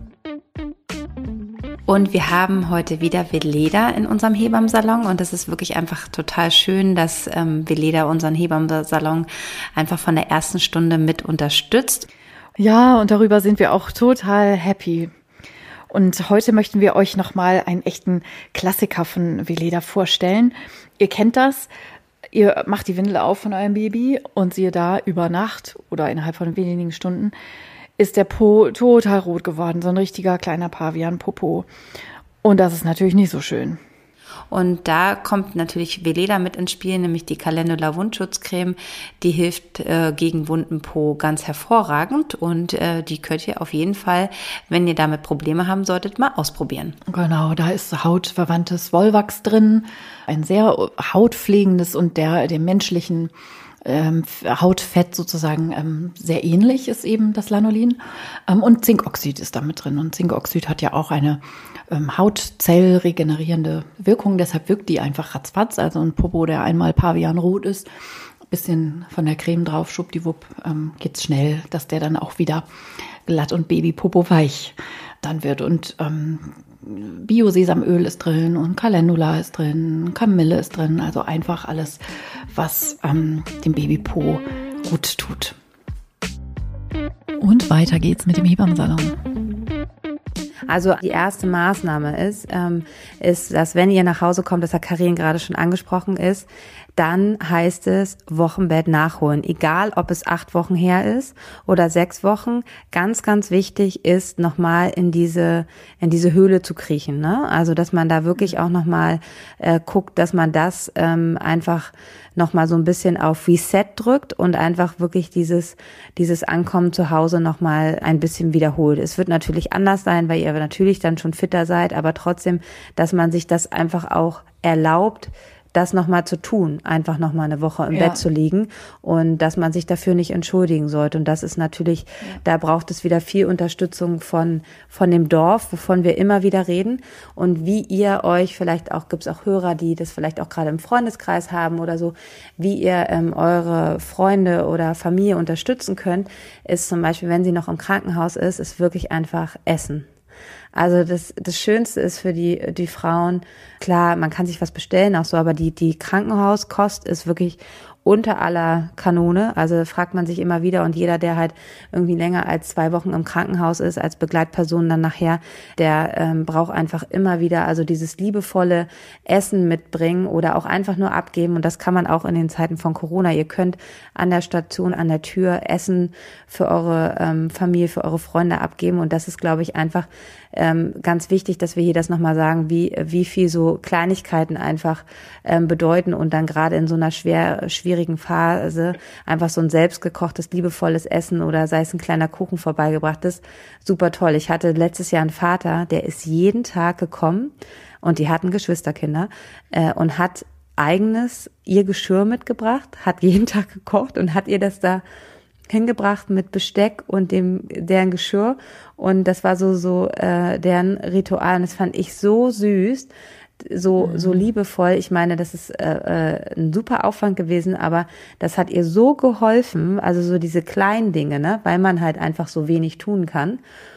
Und wir haben heute wieder Veleda in unserem Hebammensalon und es ist wirklich einfach total schön, dass Veleda unseren Hebammensalon einfach von der ersten Stunde mit unterstützt. Ja, und darüber sind wir auch total happy. Und heute möchten wir euch nochmal einen echten Klassiker von Veleda vorstellen. Ihr kennt das. Ihr macht die Windel auf von eurem Baby und siehe da, über Nacht oder innerhalb von wenigen Stunden ist der Po total rot geworden, so ein richtiger kleiner Pavian-Popo. Und das ist natürlich nicht so schön. Und da kommt natürlich Veleda mit ins Spiel, nämlich die Calendula Wundschutzcreme. Die hilft gegen wunden Po ganz hervorragend und die könnt ihr auf jeden Fall, wenn ihr damit Probleme haben solltet, mal ausprobieren. Genau, da ist hautverwandtes Wollwachs drin, ein sehr hautpflegendes und dem menschlichen Hautfett sozusagen sehr ähnlich ist eben das Lanolin. Und Zinkoxid ist da mit drin. Und Zinkoxid hat ja auch eine Hautzellregenerierende Wirkung. Deshalb wirkt die einfach ratzfatz. Also ein Popo, der einmal pavianrot ist, bisschen von der Creme drauf, schwuppdiwupp, geht's schnell, dass der dann auch wieder glatt und Babypopo weich dann wird. Und Bio-Sesamöl ist drin und Calendula ist drin, Kamille ist drin, also einfach alles, was dem Babypo gut tut. Und weiter geht's mit dem Hebammensalon. Also die erste Maßnahme ist, dass wenn ihr nach Hause kommt, das hat Karin gerade schon angesprochen ist, dann heißt es Wochenbett nachholen. Egal, ob es 8 Wochen her ist oder 6 Wochen. Ganz, ganz wichtig ist, nochmal in diese Höhle zu kriechen, ne? Also, dass man da wirklich auch nochmal guckt, dass man das einfach nochmal so ein bisschen auf Reset drückt und einfach wirklich dieses Ankommen zu Hause nochmal ein bisschen wiederholt. Es wird natürlich anders sein, weil ihr natürlich dann schon fitter seid, aber trotzdem, dass man sich das einfach auch erlaubt, das nochmal zu tun, einfach nochmal eine Woche im Bett zu liegen und dass man sich dafür nicht entschuldigen sollte. Und das ist natürlich, da braucht es wieder viel Unterstützung von dem Dorf, wovon wir immer wieder reden. Und wie ihr euch vielleicht auch, gibt es auch Hörer, die das vielleicht auch gerade im Freundeskreis haben oder so, wie ihr eure Freunde oder Familie unterstützen könnt, ist zum Beispiel, wenn sie noch im Krankenhaus ist wirklich einfach Essen. Also das Schönste ist für die Frauen, klar, man kann sich was bestellen auch so, aber die Krankenhauskost ist wirklich unter aller Kanone. Also fragt man sich immer wieder und jeder, der halt irgendwie länger als 2 Wochen im Krankenhaus ist, als Begleitperson dann nachher, der braucht einfach immer wieder also dieses liebevolle Essen mitbringen oder auch einfach nur abgeben. Und das kann man auch in den Zeiten von Corona. Ihr könnt an der Station, an der Tür Essen für eure Familie, für eure Freunde abgeben. Und das ist, glaube ich, einfach ganz wichtig, dass wir hier das nochmal sagen, wie viel so Kleinigkeiten einfach bedeuten und dann gerade in so einer schwierigen Phase einfach so ein selbstgekochtes, liebevolles Essen oder sei es ein kleiner Kuchen vorbeigebracht ist, super toll. Ich hatte letztes Jahr einen Vater, der ist jeden Tag gekommen und die hatten Geschwisterkinder und hat ihr Geschirr mitgebracht, hat jeden Tag gekocht und hat ihr das da hingebracht mit Besteck und deren Geschirr und das war so deren Ritual und das fand ich so süß, so liebevoll. Ich meine, das ist ein super Aufwand gewesen, aber das hat ihr so geholfen, also so diese kleinen Dinge, ne, weil man halt einfach so wenig tun kann.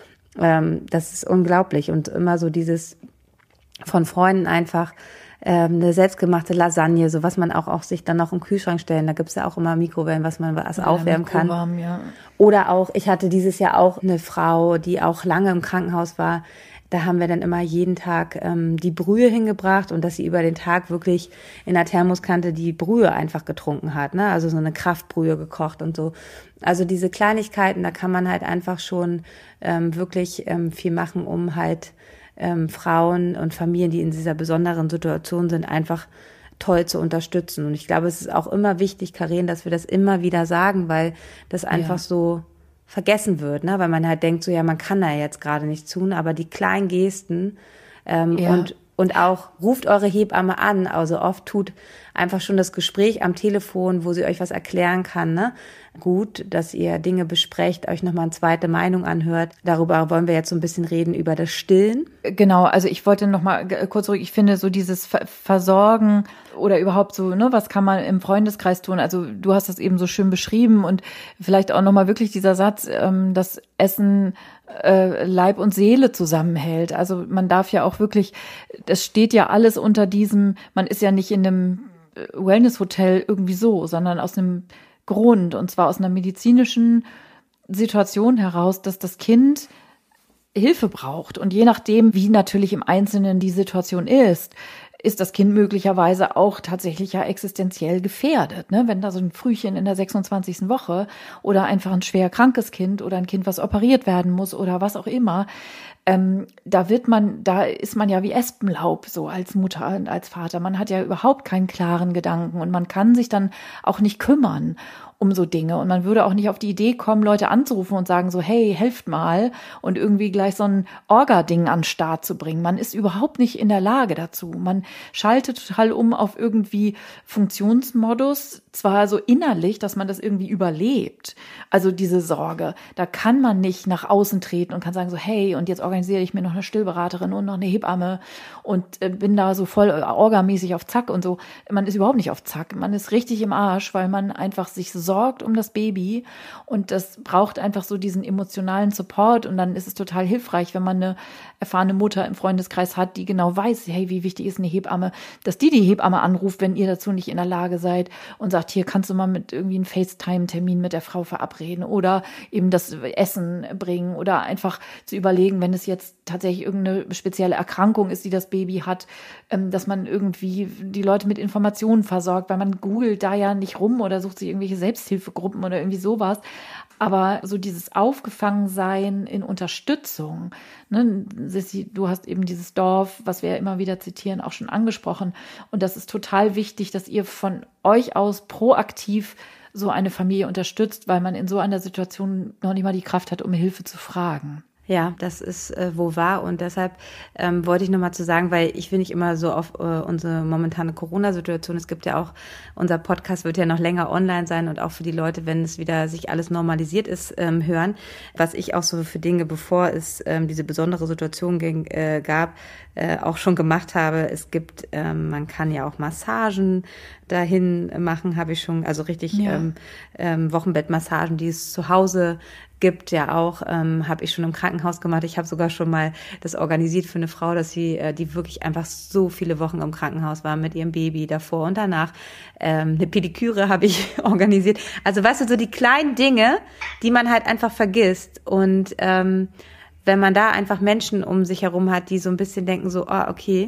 Das ist unglaublich und immer so dieses von Freunden einfach eine selbstgemachte Lasagne, so was man auch sich dann noch im Kühlschrank stellen. Da gibt's ja auch immer Mikrowellen, was man aufwärmen kann. Ja. Oder auch, ich hatte dieses Jahr auch eine Frau, die auch lange im Krankenhaus war. Da haben wir dann immer jeden Tag die Brühe hingebracht und dass sie über den Tag wirklich in der Thermoskante die Brühe einfach getrunken hat, ne? Also so eine Kraftbrühe gekocht und so. Also diese Kleinigkeiten, da kann man halt einfach schon wirklich viel machen, um halt Frauen und Familien, die in dieser besonderen Situation sind, einfach toll zu unterstützen. Und ich glaube, es ist auch immer wichtig, Karin, dass wir das immer wieder sagen, weil das einfach so vergessen wird, ne? Weil man halt denkt so, ja, man kann da jetzt gerade nichts tun, aber die kleinen Gesten und auch ruft eure Hebamme an. Also oft tut einfach schon das Gespräch am Telefon, wo sie euch was erklären kann, ne? Gut, dass ihr Dinge besprecht, euch nochmal eine zweite Meinung anhört. Darüber wollen wir jetzt so ein bisschen reden, über das Stillen. Genau, also ich wollte nochmal kurz zurück, ich finde so dieses Versorgen oder überhaupt so, ne, was kann man im Freundeskreis tun? Also du hast das eben so schön beschrieben und vielleicht auch nochmal wirklich dieser Satz, dass Essen Leib und Seele zusammenhält. Also man darf ja auch wirklich, das steht ja alles unter diesem, man ist ja nicht in einem Wellness-Hotel irgendwie so, sondern aus einem Grund, und zwar aus einer medizinischen Situation heraus, dass das Kind Hilfe braucht. Und je nachdem, wie natürlich im Einzelnen die Situation ist das Kind möglicherweise auch tatsächlich ja existenziell gefährdet. Ne? Wenn da so ein Frühchen in der 26. Woche oder einfach ein schwer krankes Kind oder ein Kind, was operiert werden muss oder was auch immer, da ist man ja wie Espenlaub so als Mutter und als Vater. Man hat ja überhaupt keinen klaren Gedanken und man kann sich dann auch nicht kümmern um so Dinge. Und man würde auch nicht auf die Idee kommen, Leute anzurufen und sagen so, hey, helft mal und irgendwie gleich so ein Orga-Ding an den Start zu bringen. Man ist überhaupt nicht in der Lage dazu. Man schaltet total um auf irgendwie Funktionsmodus, zwar so innerlich, dass man das irgendwie überlebt. Also diese Sorge, da kann man nicht nach außen treten und kann sagen so, hey, und jetzt organisiere ich mir noch eine Stillberaterin und noch eine Hebamme und bin da so voll orgamäßig auf Zack und so. Man ist überhaupt nicht auf Zack. Man ist richtig im Arsch, weil man einfach sich sorgt um das Baby und das braucht einfach so diesen emotionalen Support und dann ist es total hilfreich, wenn man eine erfahrene Mutter im Freundeskreis hat, die genau weiß, hey, wie wichtig ist eine Hebamme, dass die Hebamme anruft, wenn ihr dazu nicht in der Lage seid und sagt, hier kannst du mal mit irgendwie einen FaceTime-Termin mit der Frau verabreden oder eben das Essen bringen oder einfach zu überlegen, wenn es jetzt tatsächlich irgendeine spezielle Erkrankung ist, die das Baby hat, dass man irgendwie die Leute mit Informationen versorgt, weil man googelt da ja nicht rum oder sucht sich irgendwelche Selbsthilfegruppen oder irgendwie sowas. Aber so dieses Aufgefangensein in Unterstützung, ne, Sissi, du hast eben dieses Dorf, was wir ja immer wieder zitieren, auch schon angesprochen. Und das ist total wichtig, dass ihr von euch aus proaktiv so eine Familie unterstützt, weil man in so einer Situation noch nicht mal die Kraft hat, um Hilfe zu fragen. Ja, das ist wohl wahr und deshalb wollte ich nochmal zu sagen, weil ich will nicht immer so auf unsere momentane Corona-Situation, es gibt ja auch, unser Podcast wird ja noch länger online sein und auch für die Leute, wenn es wieder sich alles normalisiert ist, hören, was ich auch so für Dinge, bevor es diese besondere Situation gab, auch schon gemacht habe. Es gibt, man kann ja auch Massagen dahin machen, habe ich schon, also richtig Wochenbettmassagen, die es zu Hause gibt, ja auch, habe ich schon im Krankenhaus gemacht. Ich habe sogar schon mal das organisiert für eine Frau, dass sie, die wirklich einfach so viele Wochen im Krankenhaus war mit ihrem Baby davor und danach. Eine Pediküre habe ich organisiert. Also weißt du, so die kleinen Dinge, die man halt einfach vergisst und wenn man da einfach Menschen um sich herum hat, die so ein bisschen denken so, okay,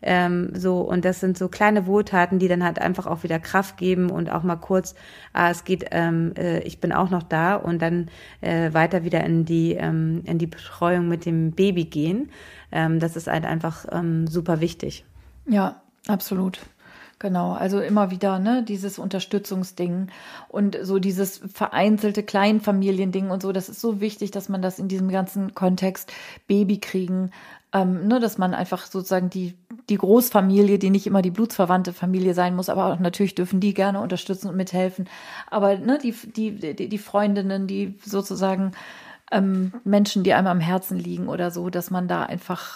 so, und das sind so kleine Wohltaten, die dann halt einfach auch wieder Kraft geben und auch mal kurz, es geht, ich bin auch noch da und dann weiter wieder in die Betreuung mit dem Baby gehen. Das ist halt einfach super wichtig. Ja, absolut. Genau, also immer wieder, ne, dieses Unterstützungsding und so dieses vereinzelte Kleinfamiliending und so, das ist so wichtig, dass man das in diesem ganzen Kontext Baby kriegen, ne, dass man einfach sozusagen die Großfamilie, die nicht immer die blutsverwandte Familie sein muss, aber auch natürlich dürfen die gerne unterstützen und mithelfen, aber ne, die Freundinnen, die sozusagen Menschen, die einem am Herzen liegen oder so, dass man da einfach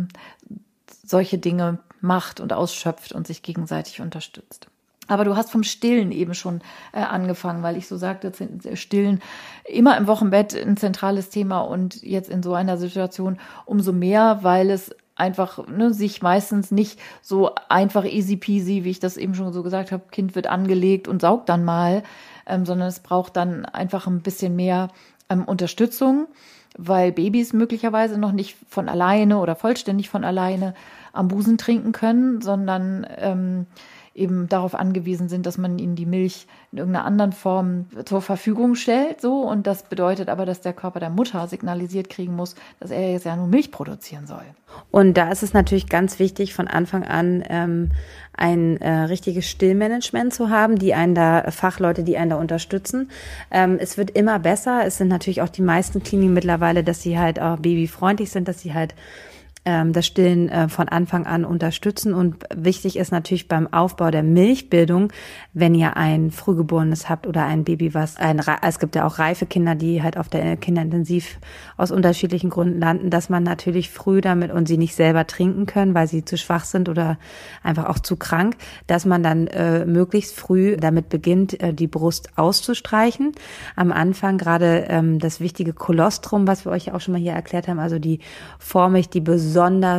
solche Dinge macht und ausschöpft und sich gegenseitig unterstützt. Aber du hast vom Stillen eben schon angefangen, weil ich so sagte, Stillen immer im Wochenbett ein zentrales Thema und jetzt in so einer Situation umso mehr, weil es einfach sich meistens nicht so einfach easy peasy, wie ich das eben schon so gesagt habe, Kind wird angelegt und saugt dann mal, sondern es braucht dann einfach ein bisschen mehr Unterstützung, weil Babys möglicherweise noch nicht von alleine oder vollständig von alleine am Busen trinken können, sondern eben darauf angewiesen sind, dass man ihnen die Milch in irgendeiner anderen Form zur Verfügung stellt, so. Und das bedeutet aber, dass der Körper der Mutter signalisiert kriegen muss, dass er jetzt ja nur Milch produzieren soll. Und da ist es natürlich ganz wichtig, von Anfang an ein richtiges Stillmanagement zu haben, Fachleute, die einen da unterstützen. Es wird immer besser. Es sind natürlich auch die meisten Kliniken mittlerweile, dass sie halt auch babyfreundlich sind, dass sie halt das Stillen von Anfang an unterstützen. Und wichtig ist natürlich beim Aufbau der Milchbildung, wenn ihr ein Frühgeborenes habt oder ein Baby, es gibt ja auch reife Kinder, die halt auf der Kinderintensiv aus unterschiedlichen Gründen landen, dass man natürlich früh damit und sie nicht selber trinken können, weil sie zu schwach sind oder einfach auch zu krank, dass man dann möglichst früh damit beginnt, die Brust auszustreichen. Am Anfang gerade das wichtige Kolostrum, was wir euch ja auch schon mal hier erklärt haben, also die Vormilch, die besonders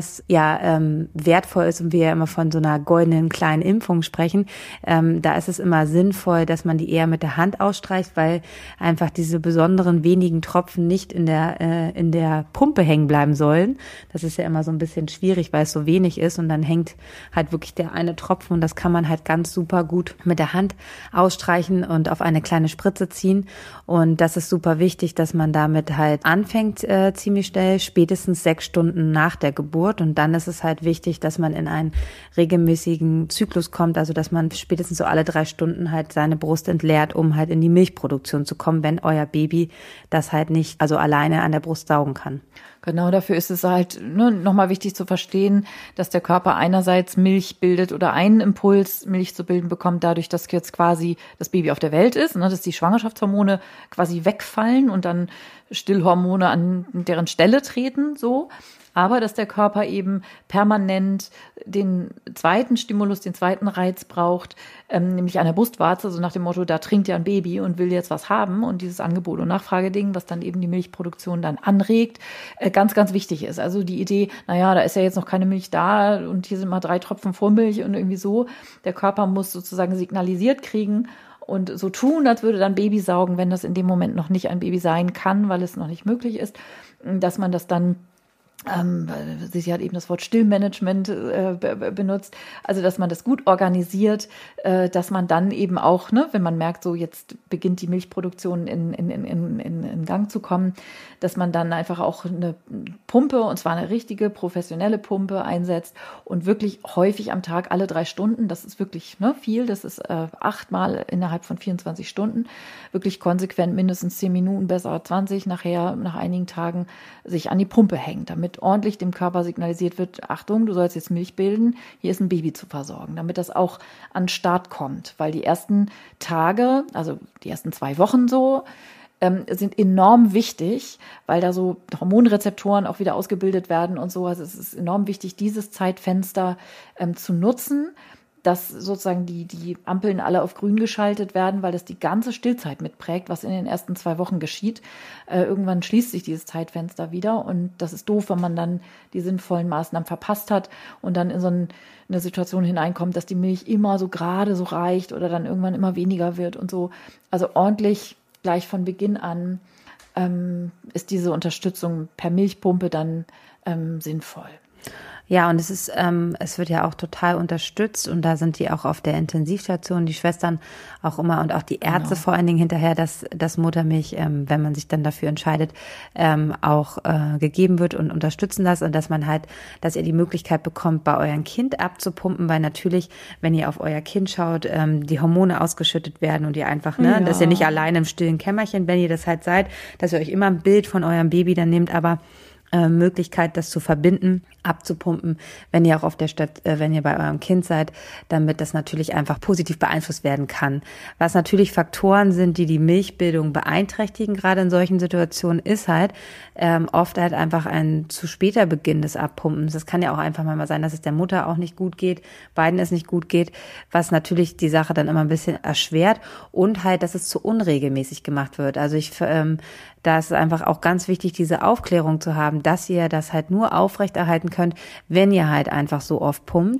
wertvoll ist und wir ja immer von so einer goldenen kleinen Impfung sprechen, da ist es immer sinnvoll, dass man die eher mit der Hand ausstreicht, weil einfach diese besonderen wenigen Tropfen nicht in der Pumpe hängen bleiben sollen. Das ist ja immer so ein bisschen schwierig, weil es so wenig ist und dann hängt halt wirklich der eine Tropfen und das kann man halt ganz super gut mit der Hand ausstreichen und auf eine kleine Spritze ziehen. Und das ist super wichtig, dass man damit halt anfängt ziemlich schnell, spätestens 6 Stunden nach der Geburt. Und dann ist es halt wichtig, dass man in einen regelmäßigen Zyklus kommt, also dass man spätestens so alle 3 Stunden halt seine Brust entleert, um halt in die Milchproduktion zu kommen, wenn euer Baby das halt nicht, also alleine an der Brust saugen kann. Genau, dafür ist es halt nochmal wichtig zu verstehen, dass der Körper einerseits Milch bildet oder einen Impuls, Milch zu bilden bekommt, dadurch, dass jetzt quasi das Baby auf der Welt ist, dass die Schwangerschaftshormone quasi wegfallen und dann Stillhormone an deren Stelle treten, so. Aber dass der Körper eben permanent den zweiten Stimulus, den zweiten Reiz braucht, nämlich an der Brustwarze, so nach dem Motto, da trinkt ja ein Baby und will jetzt was haben. Und dieses Angebot- und Nachfrageding, was dann eben die Milchproduktion dann anregt, ganz, ganz wichtig ist. Also die Idee, da ist ja jetzt noch keine Milch da und hier sind mal 3 Tropfen Vormilch und irgendwie so. Der Körper muss sozusagen signalisiert kriegen und so tun, als würde dann Baby saugen, wenn das in dem Moment noch nicht ein Baby sein kann, weil es noch nicht möglich ist, dass man das dann sie hat eben das Wort Stillmanagement benutzt, also dass man das gut organisiert, dass man dann eben auch, wenn man merkt, so jetzt beginnt die Milchproduktion in Gang zu kommen, dass man dann einfach auch eine Pumpe, und zwar eine richtige professionelle Pumpe einsetzt und wirklich häufig am Tag alle 3 Stunden, das ist wirklich viel, das ist 8-mal innerhalb von 24 Stunden, wirklich konsequent mindestens 10 Minuten, besser 20, nachher nach einigen Tagen sich an die Pumpe hängt, damit ordentlich dem Körper signalisiert wird, Achtung, du sollst jetzt Milch bilden, hier ist ein Baby zu versorgen, damit das auch an den Start kommt, weil die ersten Tage, also die ersten 2 Wochen so, sind enorm wichtig, weil da so Hormonrezeptoren auch wieder ausgebildet werden und so. Also es ist enorm wichtig, dieses Zeitfenster zu nutzen, dass sozusagen die Ampeln alle auf grün geschaltet werden, weil das die ganze Stillzeit mitprägt, was in den ersten 2 Wochen geschieht. Irgendwann schließt sich dieses Zeitfenster wieder und das ist doof, wenn man dann die sinnvollen Maßnahmen verpasst hat und dann in so eine Situation hineinkommt, dass die Milch immer so gerade so reicht oder dann irgendwann immer weniger wird und so. Also ordentlich gleich von Beginn an ist diese Unterstützung per Milchpumpe dann sinnvoll. Ja, und es wird ja auch total unterstützt und da sind die auch auf der Intensivstation, die Schwestern auch immer und auch die Ärzte vor allen Dingen hinterher, dass Muttermilch, wenn man sich dann dafür entscheidet, auch gegeben wird und unterstützen das und dass ihr die Möglichkeit bekommt, bei eurem Kind abzupumpen, weil natürlich, wenn ihr auf euer Kind schaut, die Hormone ausgeschüttet werden und ihr einfach, dass ihr nicht alleine im stillen Kämmerchen, wenn ihr das halt seid, dass ihr euch immer ein Bild von eurem Baby dann nehmt, aber Möglichkeit, das zu verbinden, abzupumpen, wenn ihr auch wenn ihr bei eurem Kind seid, damit das natürlich einfach positiv beeinflusst werden kann. Was natürlich Faktoren sind, die Milchbildung beeinträchtigen, gerade in solchen Situationen, ist halt oft halt einfach ein zu später Beginn des Abpumpens. Das kann ja auch einfach mal sein, dass es der Mutter auch nicht gut geht, beiden es nicht gut geht, was natürlich die Sache dann immer ein bisschen erschwert und halt, dass es zu unregelmäßig gemacht wird. Also da ist es einfach auch ganz wichtig, diese Aufklärung zu haben, dass ihr das halt nur aufrechterhalten könnt, wenn ihr halt einfach so oft pumpt.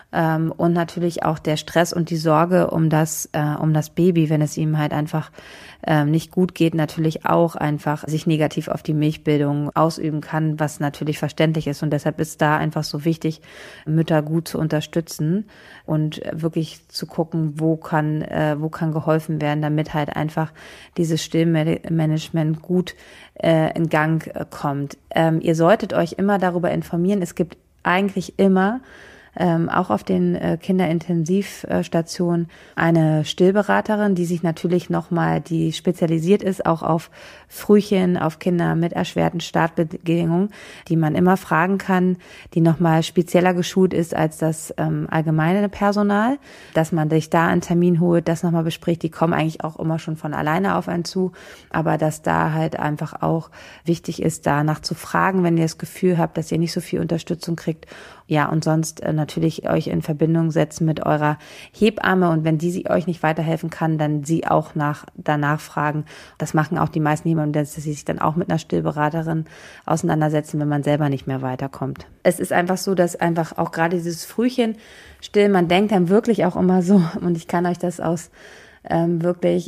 Und natürlich auch der Stress und die Sorge um das Baby, wenn es ihm halt einfach nicht gut geht, natürlich auch einfach sich negativ auf die Milchbildung ausüben kann, was natürlich verständlich ist. Und deshalb ist da einfach so wichtig, Mütter gut zu unterstützen und wirklich zu gucken, wo kann geholfen werden, damit halt einfach dieses Stillmanagement gut in Gang kommt. Ihr solltet euch immer darüber informieren. Es gibt eigentlich immer auch auf den Kinderintensivstationen eine Stillberaterin, die sich natürlich die spezialisiert ist, auch auf Frühchen, auf Kinder mit erschwerten Startbedingungen, die man immer fragen kann, die nochmal spezieller geschult ist als das allgemeine Personal, dass man sich da einen Termin holt, das nochmal bespricht. Die kommen eigentlich auch immer schon von alleine auf einen zu, aber dass da halt einfach auch wichtig ist, danach zu fragen, wenn ihr das Gefühl habt, dass ihr nicht so viel Unterstützung kriegt. Ja, und sonst natürlich euch in Verbindung setzen mit eurer Hebamme, und wenn die euch nicht weiterhelfen kann, dann sie auch danach fragen. Das machen auch die meisten Hebammen, dass sie sich dann auch mit einer Stillberaterin auseinandersetzen, wenn man selber nicht mehr weiterkommt. Es ist einfach so, dass einfach auch gerade dieses Frühchen still, man denkt dann wirklich auch immer so, und ich kann euch das aus wirklich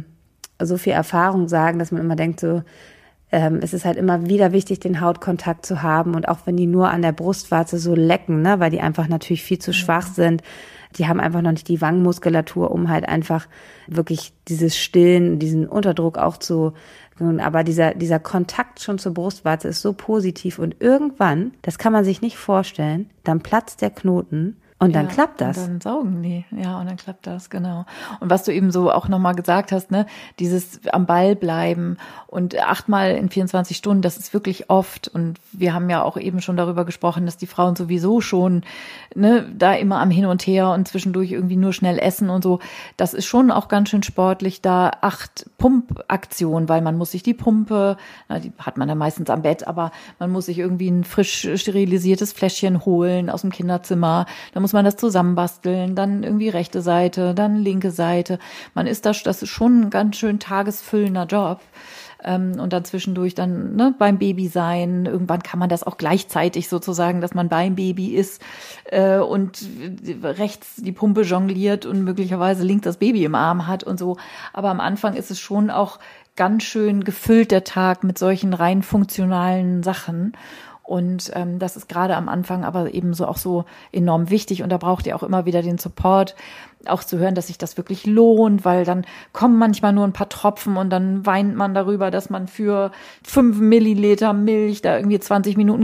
so viel Erfahrung sagen, dass man immer denkt so, es ist halt immer wieder wichtig, den Hautkontakt zu haben, und auch wenn die nur an der Brustwarze so lecken, ne, weil die einfach natürlich viel zu schwach sind, die haben einfach noch nicht die Wangenmuskulatur, um halt einfach wirklich dieses Stillen, diesen Unterdruck auch aber dieser Kontakt schon zur Brustwarze ist so positiv, und irgendwann, das kann man sich nicht vorstellen, dann platzt der Knoten. Und dann klappt das. Und dann saugen die. Ja, und dann klappt das, genau. Und was du eben so auch nochmal gesagt hast, ne, dieses am Ball bleiben und 8-mal in 24 Stunden, das ist wirklich oft. Und wir haben ja auch eben schon darüber gesprochen, dass die Frauen sowieso schon, ne, da immer am Hin und Her und zwischendurch irgendwie nur schnell essen und so. Das ist schon auch ganz schön sportlich, da 8 Pumpaktionen, weil man muss sich die Pumpe, die hat man dann meistens am Bett, aber man muss sich irgendwie ein frisch sterilisiertes Fläschchen holen aus dem Kinderzimmer. Da muss man das zusammenbasteln, dann irgendwie rechte Seite, dann linke Seite. Das ist schon ein ganz schön tagesfüllender Job. Und dann zwischendurch dann, ne, beim Baby sein. Irgendwann kann man das auch gleichzeitig sozusagen, dass man beim Baby ist und rechts die Pumpe jongliert und möglicherweise links das Baby im Arm hat und so. Aber am Anfang ist es schon auch ganz schön gefüllt, der Tag, mit solchen rein funktionalen Sachen. Und das ist gerade am Anfang aber eben so auch so enorm wichtig. Und da braucht ihr auch immer wieder den Support, auch zu hören, dass sich das wirklich lohnt, weil dann kommen manchmal nur ein paar Tropfen und dann weint man darüber, dass man für 5 Milliliter Milch da irgendwie 20 Minuten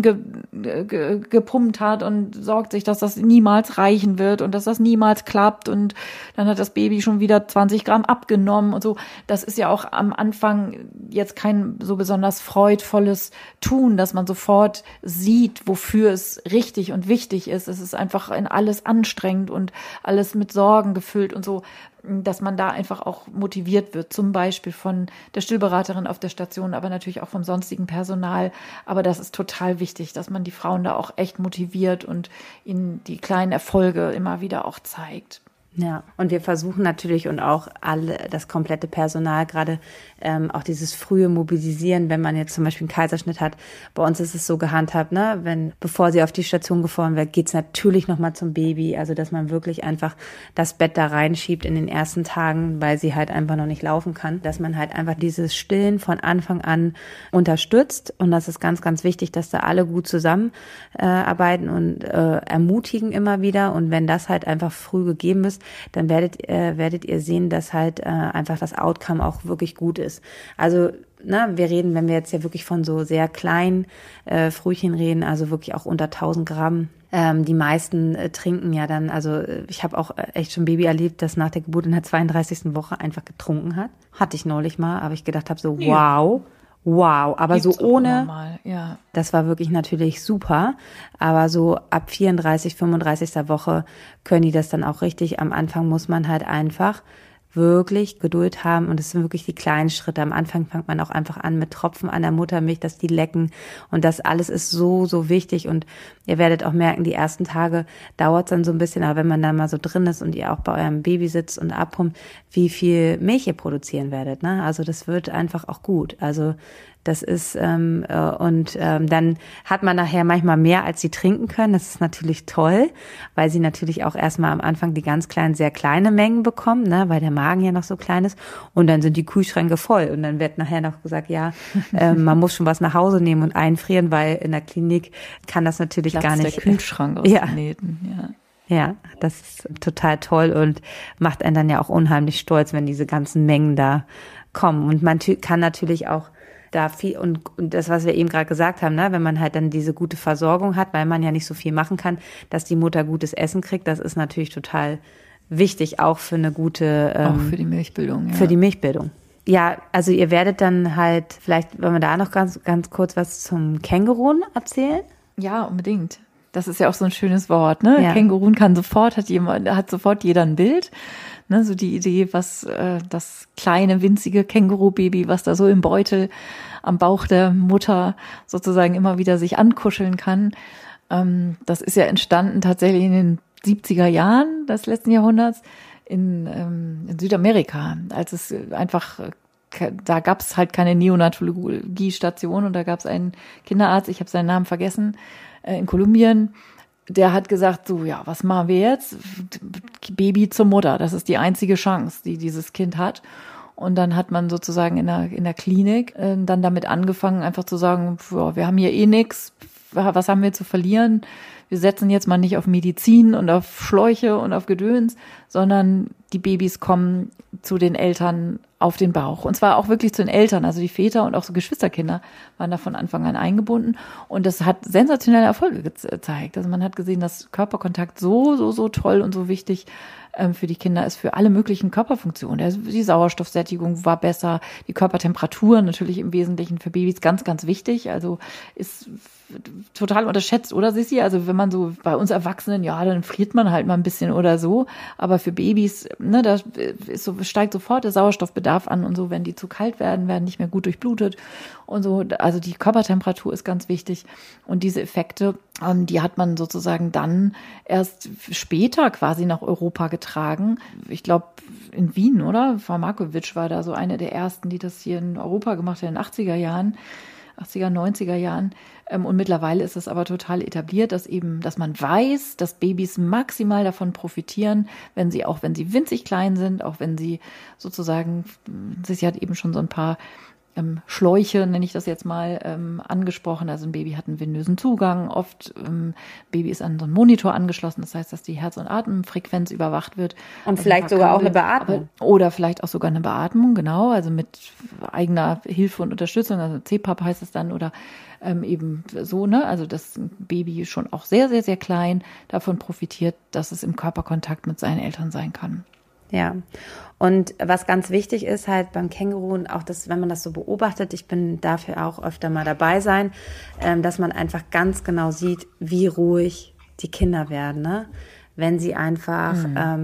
gepumpt hat und sorgt sich, dass das niemals reichen wird und dass das niemals klappt, und dann hat das Baby schon wieder 20 Gramm abgenommen und so. Das ist ja auch am Anfang jetzt kein so besonders freudvolles Tun, dass man sofort sieht, wofür es richtig und wichtig ist. Es ist einfach in alles anstrengend und alles mit Sorgen gefüllt und so, dass man da einfach auch motiviert wird, zum Beispiel von der Stillberaterin auf der Station, aber natürlich auch vom sonstigen Personal. Aber das ist total wichtig, dass man die Frauen da auch echt motiviert und ihnen die kleinen Erfolge immer wieder auch zeigt. Ja, und wir versuchen natürlich, und auch das komplette Personal, gerade auch dieses frühe Mobilisieren, wenn man jetzt zum Beispiel einen Kaiserschnitt hat. Bei uns ist es so gehandhabt, ne, bevor sie auf die Station gefahren wird, geht's natürlich nochmal zum Baby. Also, dass man wirklich einfach das Bett da reinschiebt in den ersten Tagen, weil sie halt einfach noch nicht laufen kann. Dass man halt einfach dieses Stillen von Anfang an unterstützt. Und das ist ganz, ganz wichtig, dass da alle gut zusammenarbeiten und ermutigen immer wieder. Und wenn das halt einfach früh gegeben ist, dann werdet ihr sehen, dass halt einfach das Outcome auch wirklich gut ist. Also, wir reden, wenn wir jetzt ja wirklich von so sehr kleinen Frühchen reden, also wirklich auch unter 1000 Gramm. Die meisten trinken ja dann, also ich habe auch echt schon ein Baby erlebt, das nach der Geburt in der 32. Woche einfach getrunken hat. Hatte ich neulich mal, aber ich gedacht habe so, wow, aber gibt's so ohne, ja. Das war wirklich natürlich super, aber so ab 34, 35. Woche können die das dann auch richtig. Am Anfang muss man halt einfach wirklich Geduld haben, und es sind wirklich die kleinen Schritte. Am Anfang fängt man auch einfach an mit Tropfen an der Muttermilch, dass die lecken, und das alles ist so, so wichtig, und ihr werdet auch merken, die ersten Tage dauert es dann so ein bisschen, aber wenn man dann mal so drin ist und ihr auch bei eurem Baby sitzt und abpumpt, wie viel Milch ihr produzieren werdet, ne? Also das wird einfach auch gut. Also Das ist dann hat man nachher manchmal mehr, als sie trinken können. Das ist natürlich toll, weil sie natürlich auch erstmal am Anfang die ganz kleinen, sehr kleine Mengen bekommen, ne, weil der Magen ja noch so klein ist. Und dann sind die Kühlschränke voll. Und dann wird nachher noch gesagt, ja, man muss schon was nach Hause nehmen und einfrieren, weil in der Klinik kann das natürlich Platz gar nicht. Der Kühlschrank aus den Nähten, ja. Ja, das ist total toll und macht einen dann ja auch unheimlich stolz, wenn diese ganzen Mengen da kommen. Und man kann natürlich auch da viel, und das, was wir eben gerade gesagt haben, ne, wenn man halt dann diese gute Versorgung hat, weil man ja nicht so viel machen kann, dass die Mutter gutes Essen kriegt, das ist natürlich total wichtig, auch für eine gute... auch für die Milchbildung, ja. Für die Milchbildung. Ja, also ihr werdet dann halt, vielleicht wollen wir da noch ganz kurz was zum Känguruen erzählen? Ja, unbedingt. Das ist ja auch so ein schönes Wort, ne? Ja. Känguruen hat sofort jeder ein Bild. Ne? So die Idee, was das kleine, winzige Kängurubaby, was da so im Beutel am Bauch der Mutter sozusagen immer wieder sich ankuscheln kann. Das ist ja entstanden tatsächlich in den 70er Jahren des letzten Jahrhunderts in Südamerika, als es einfach, da gab es halt keine Neonatologie-Station und da gab es einen Kinderarzt, ich habe seinen Namen vergessen, in Kolumbien, der hat gesagt, so, ja, was machen wir jetzt? Baby zur Mutter, das ist die einzige Chance, die dieses Kind hat. Und dann hat man sozusagen in der Klinik dann damit angefangen, einfach zu sagen, ja, wir haben hier eh nix, was haben wir zu verlieren? Wir setzen jetzt mal nicht auf Medizin und auf Schläuche und auf Gedöns, sondern die Babys kommen zu den Eltern auf den Bauch. Und zwar auch wirklich zu den Eltern, also die Väter und auch so Geschwisterkinder waren da von Anfang an eingebunden. Und das hat sensationelle Erfolge gezeigt. Also man hat gesehen, dass Körperkontakt so toll und so wichtig für die Kinder ist, für alle möglichen Körperfunktionen. Also die Sauerstoffsättigung war besser, die Körpertemperatur natürlich im Wesentlichen für Babys ganz, ganz wichtig. Also ist total unterschätzt, oder Sissi? Also wenn man so bei uns Erwachsenen, ja, dann friert man halt mal ein bisschen oder so. Aber für Babys, ne, da steigt sofort der Sauerstoffbedarf an und so, wenn die zu kalt werden nicht mehr gut durchblutet und so. Also die Körpertemperatur ist ganz wichtig. Und diese Effekte, die hat man sozusagen dann erst später quasi nach Europa getragen. Ich glaube, in Wien, oder? Frau Markovic war da so eine der ersten, die das hier in Europa gemacht hat in den 80er Jahren. 80er, 90er Jahren. Und mittlerweile ist es aber total etabliert, dass man weiß, dass Babys maximal davon profitieren, wenn sie winzig klein sind, auch wenn sie sozusagen, sie hat eben schon so ein paar Schläuche, nenne ich das jetzt mal, angesprochen. Also ein Baby hat einen venösen Zugang. Oft Baby ist an so einen Monitor angeschlossen. Das heißt, dass die Herz- und Atemfrequenz überwacht wird. Und vielleicht sogar auch eine Beatmung. Oder vielleicht auch sogar eine Beatmung, genau. Also mit eigener Hilfe und Unterstützung. Also CPAP heißt es dann. Oder eben so, ne? Also das Baby schon auch sehr, sehr, sehr klein davon profitiert, dass es im Körperkontakt mit seinen Eltern sein kann. Ja, und was ganz wichtig ist halt beim Känguruen, auch das, wenn man das so beobachtet, ich bin dafür auch öfter mal dabei sein, dass man einfach ganz genau sieht, wie ruhig die Kinder werden, ne? Wenn sie einfach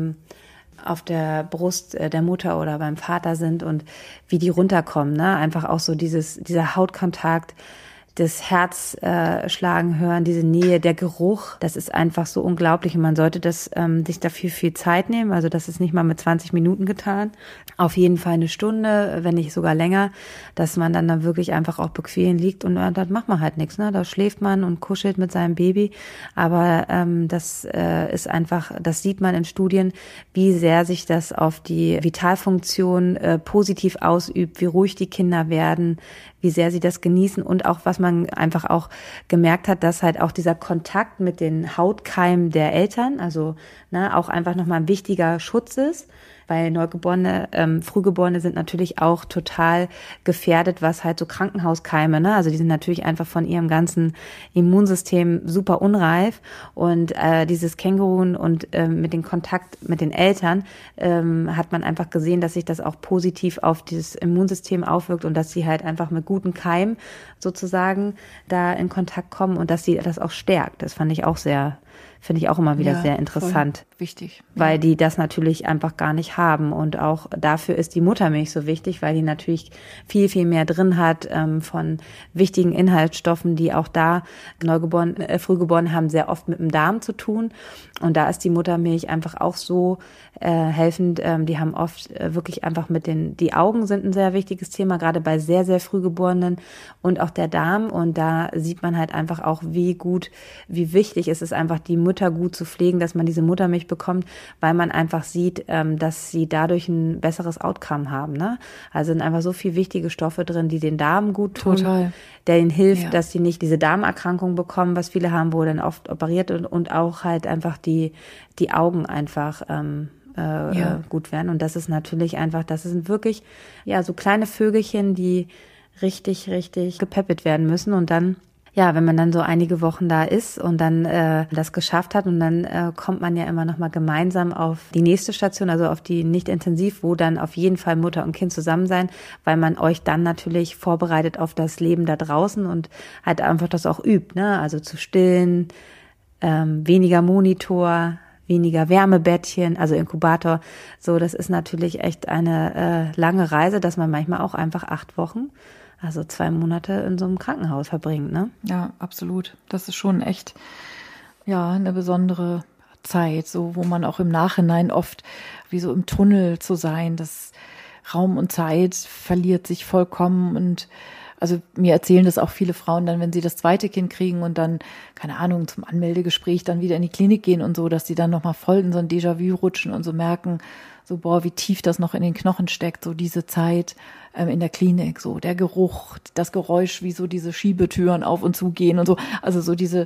auf der Brust der Mutter oder beim Vater sind und wie die runterkommen, ne? Einfach auch so dieser Hautkontakt, das Herz schlagen hören, diese Nähe, der Geruch, das ist einfach so unglaublich und man sollte das sich dafür viel Zeit nehmen, also das ist nicht mal mit 20 Minuten getan, auf jeden Fall eine Stunde, wenn nicht sogar länger, dass man dann da wirklich einfach auch bequem liegt und dann macht man halt nichts, ne? Da schläft man und kuschelt mit seinem Baby, aber das ist einfach, das sieht man in Studien, wie sehr sich das auf die Vitalfunktion positiv ausübt, wie ruhig die Kinder werden, wie sehr sie das genießen und auch, was man einfach auch gemerkt hat, dass halt auch dieser Kontakt mit den Hautkeimen der Eltern, also auch einfach nochmal ein wichtiger Schutz ist, weil Neugeborene, Frühgeborene sind natürlich auch total gefährdet, was halt so Krankenhauskeime, ne? Also die sind natürlich einfach von ihrem ganzen Immunsystem super unreif und dieses Känguruen und mit dem Kontakt mit den Eltern hat man einfach gesehen, dass sich das auch positiv auf dieses Immunsystem aufwirkt und dass sie halt einfach mit guten Keimen sozusagen da in Kontakt kommen und dass sie das auch stärkt. Das finde ich auch immer wieder sehr interessant. Wichtig. Weil die das natürlich einfach gar nicht haben. Und auch dafür ist die Muttermilch so wichtig, weil die natürlich viel, viel mehr drin hat von wichtigen Inhaltsstoffen, die auch da Frühgeborene haben sehr oft mit dem Darm zu tun. Und da ist die Muttermilch einfach auch so helfend. Die haben oft wirklich einfach die Augen sind ein sehr wichtiges Thema, gerade bei sehr, sehr Frühgeborenen und auch der Darm. Und da sieht man halt einfach auch, wie wichtig es ist, einfach die Mutter gut zu pflegen, dass man diese Muttermilch bekommt, weil man einfach sieht, dass sie dadurch ein besseres Outcome haben. Ne? Also sind einfach so viele wichtige Stoffe drin, die den Darm gut tun, Total. Der ihnen hilft, dass sie nicht diese Darmerkrankung bekommen, was viele haben, wo dann oft operiert und auch halt einfach die Augen einfach gut werden. Und das ist natürlich einfach, das sind wirklich so kleine Vögelchen, die richtig, richtig gepäppelt werden müssen. Und dann, wenn man dann so einige Wochen da ist und dann das geschafft hat und dann kommt man ja immer noch mal gemeinsam auf die nächste Station, also auf die nicht intensiv, wo dann auf jeden Fall Mutter und Kind zusammen sein, weil man euch dann natürlich vorbereitet auf das Leben da draußen und halt einfach das auch übt, ne? Also zu stillen, weniger Monitor, weniger Wärmebettchen, also Inkubator. So, das ist natürlich echt eine lange Reise, dass man manchmal auch einfach 8 Wochen, also 2 Monate in so einem Krankenhaus verbringt, ne? Ja, absolut. Das ist schon echt, eine besondere Zeit, so, wo man auch im Nachhinein oft wie so im Tunnel zu sein, das Raum und Zeit verliert sich vollkommen. Und also mir erzählen das auch viele Frauen dann, wenn sie das zweite Kind kriegen und dann, keine Ahnung, zum Anmeldegespräch dann wieder in die Klinik gehen und so, dass die dann nochmal voll in so ein Déjà-vu rutschen und so merken, so, boah, wie tief das noch in den Knochen steckt, so diese Zeit in der Klinik, so der Geruch, das Geräusch, wie so diese Schiebetüren auf und zu gehen und so, also so diese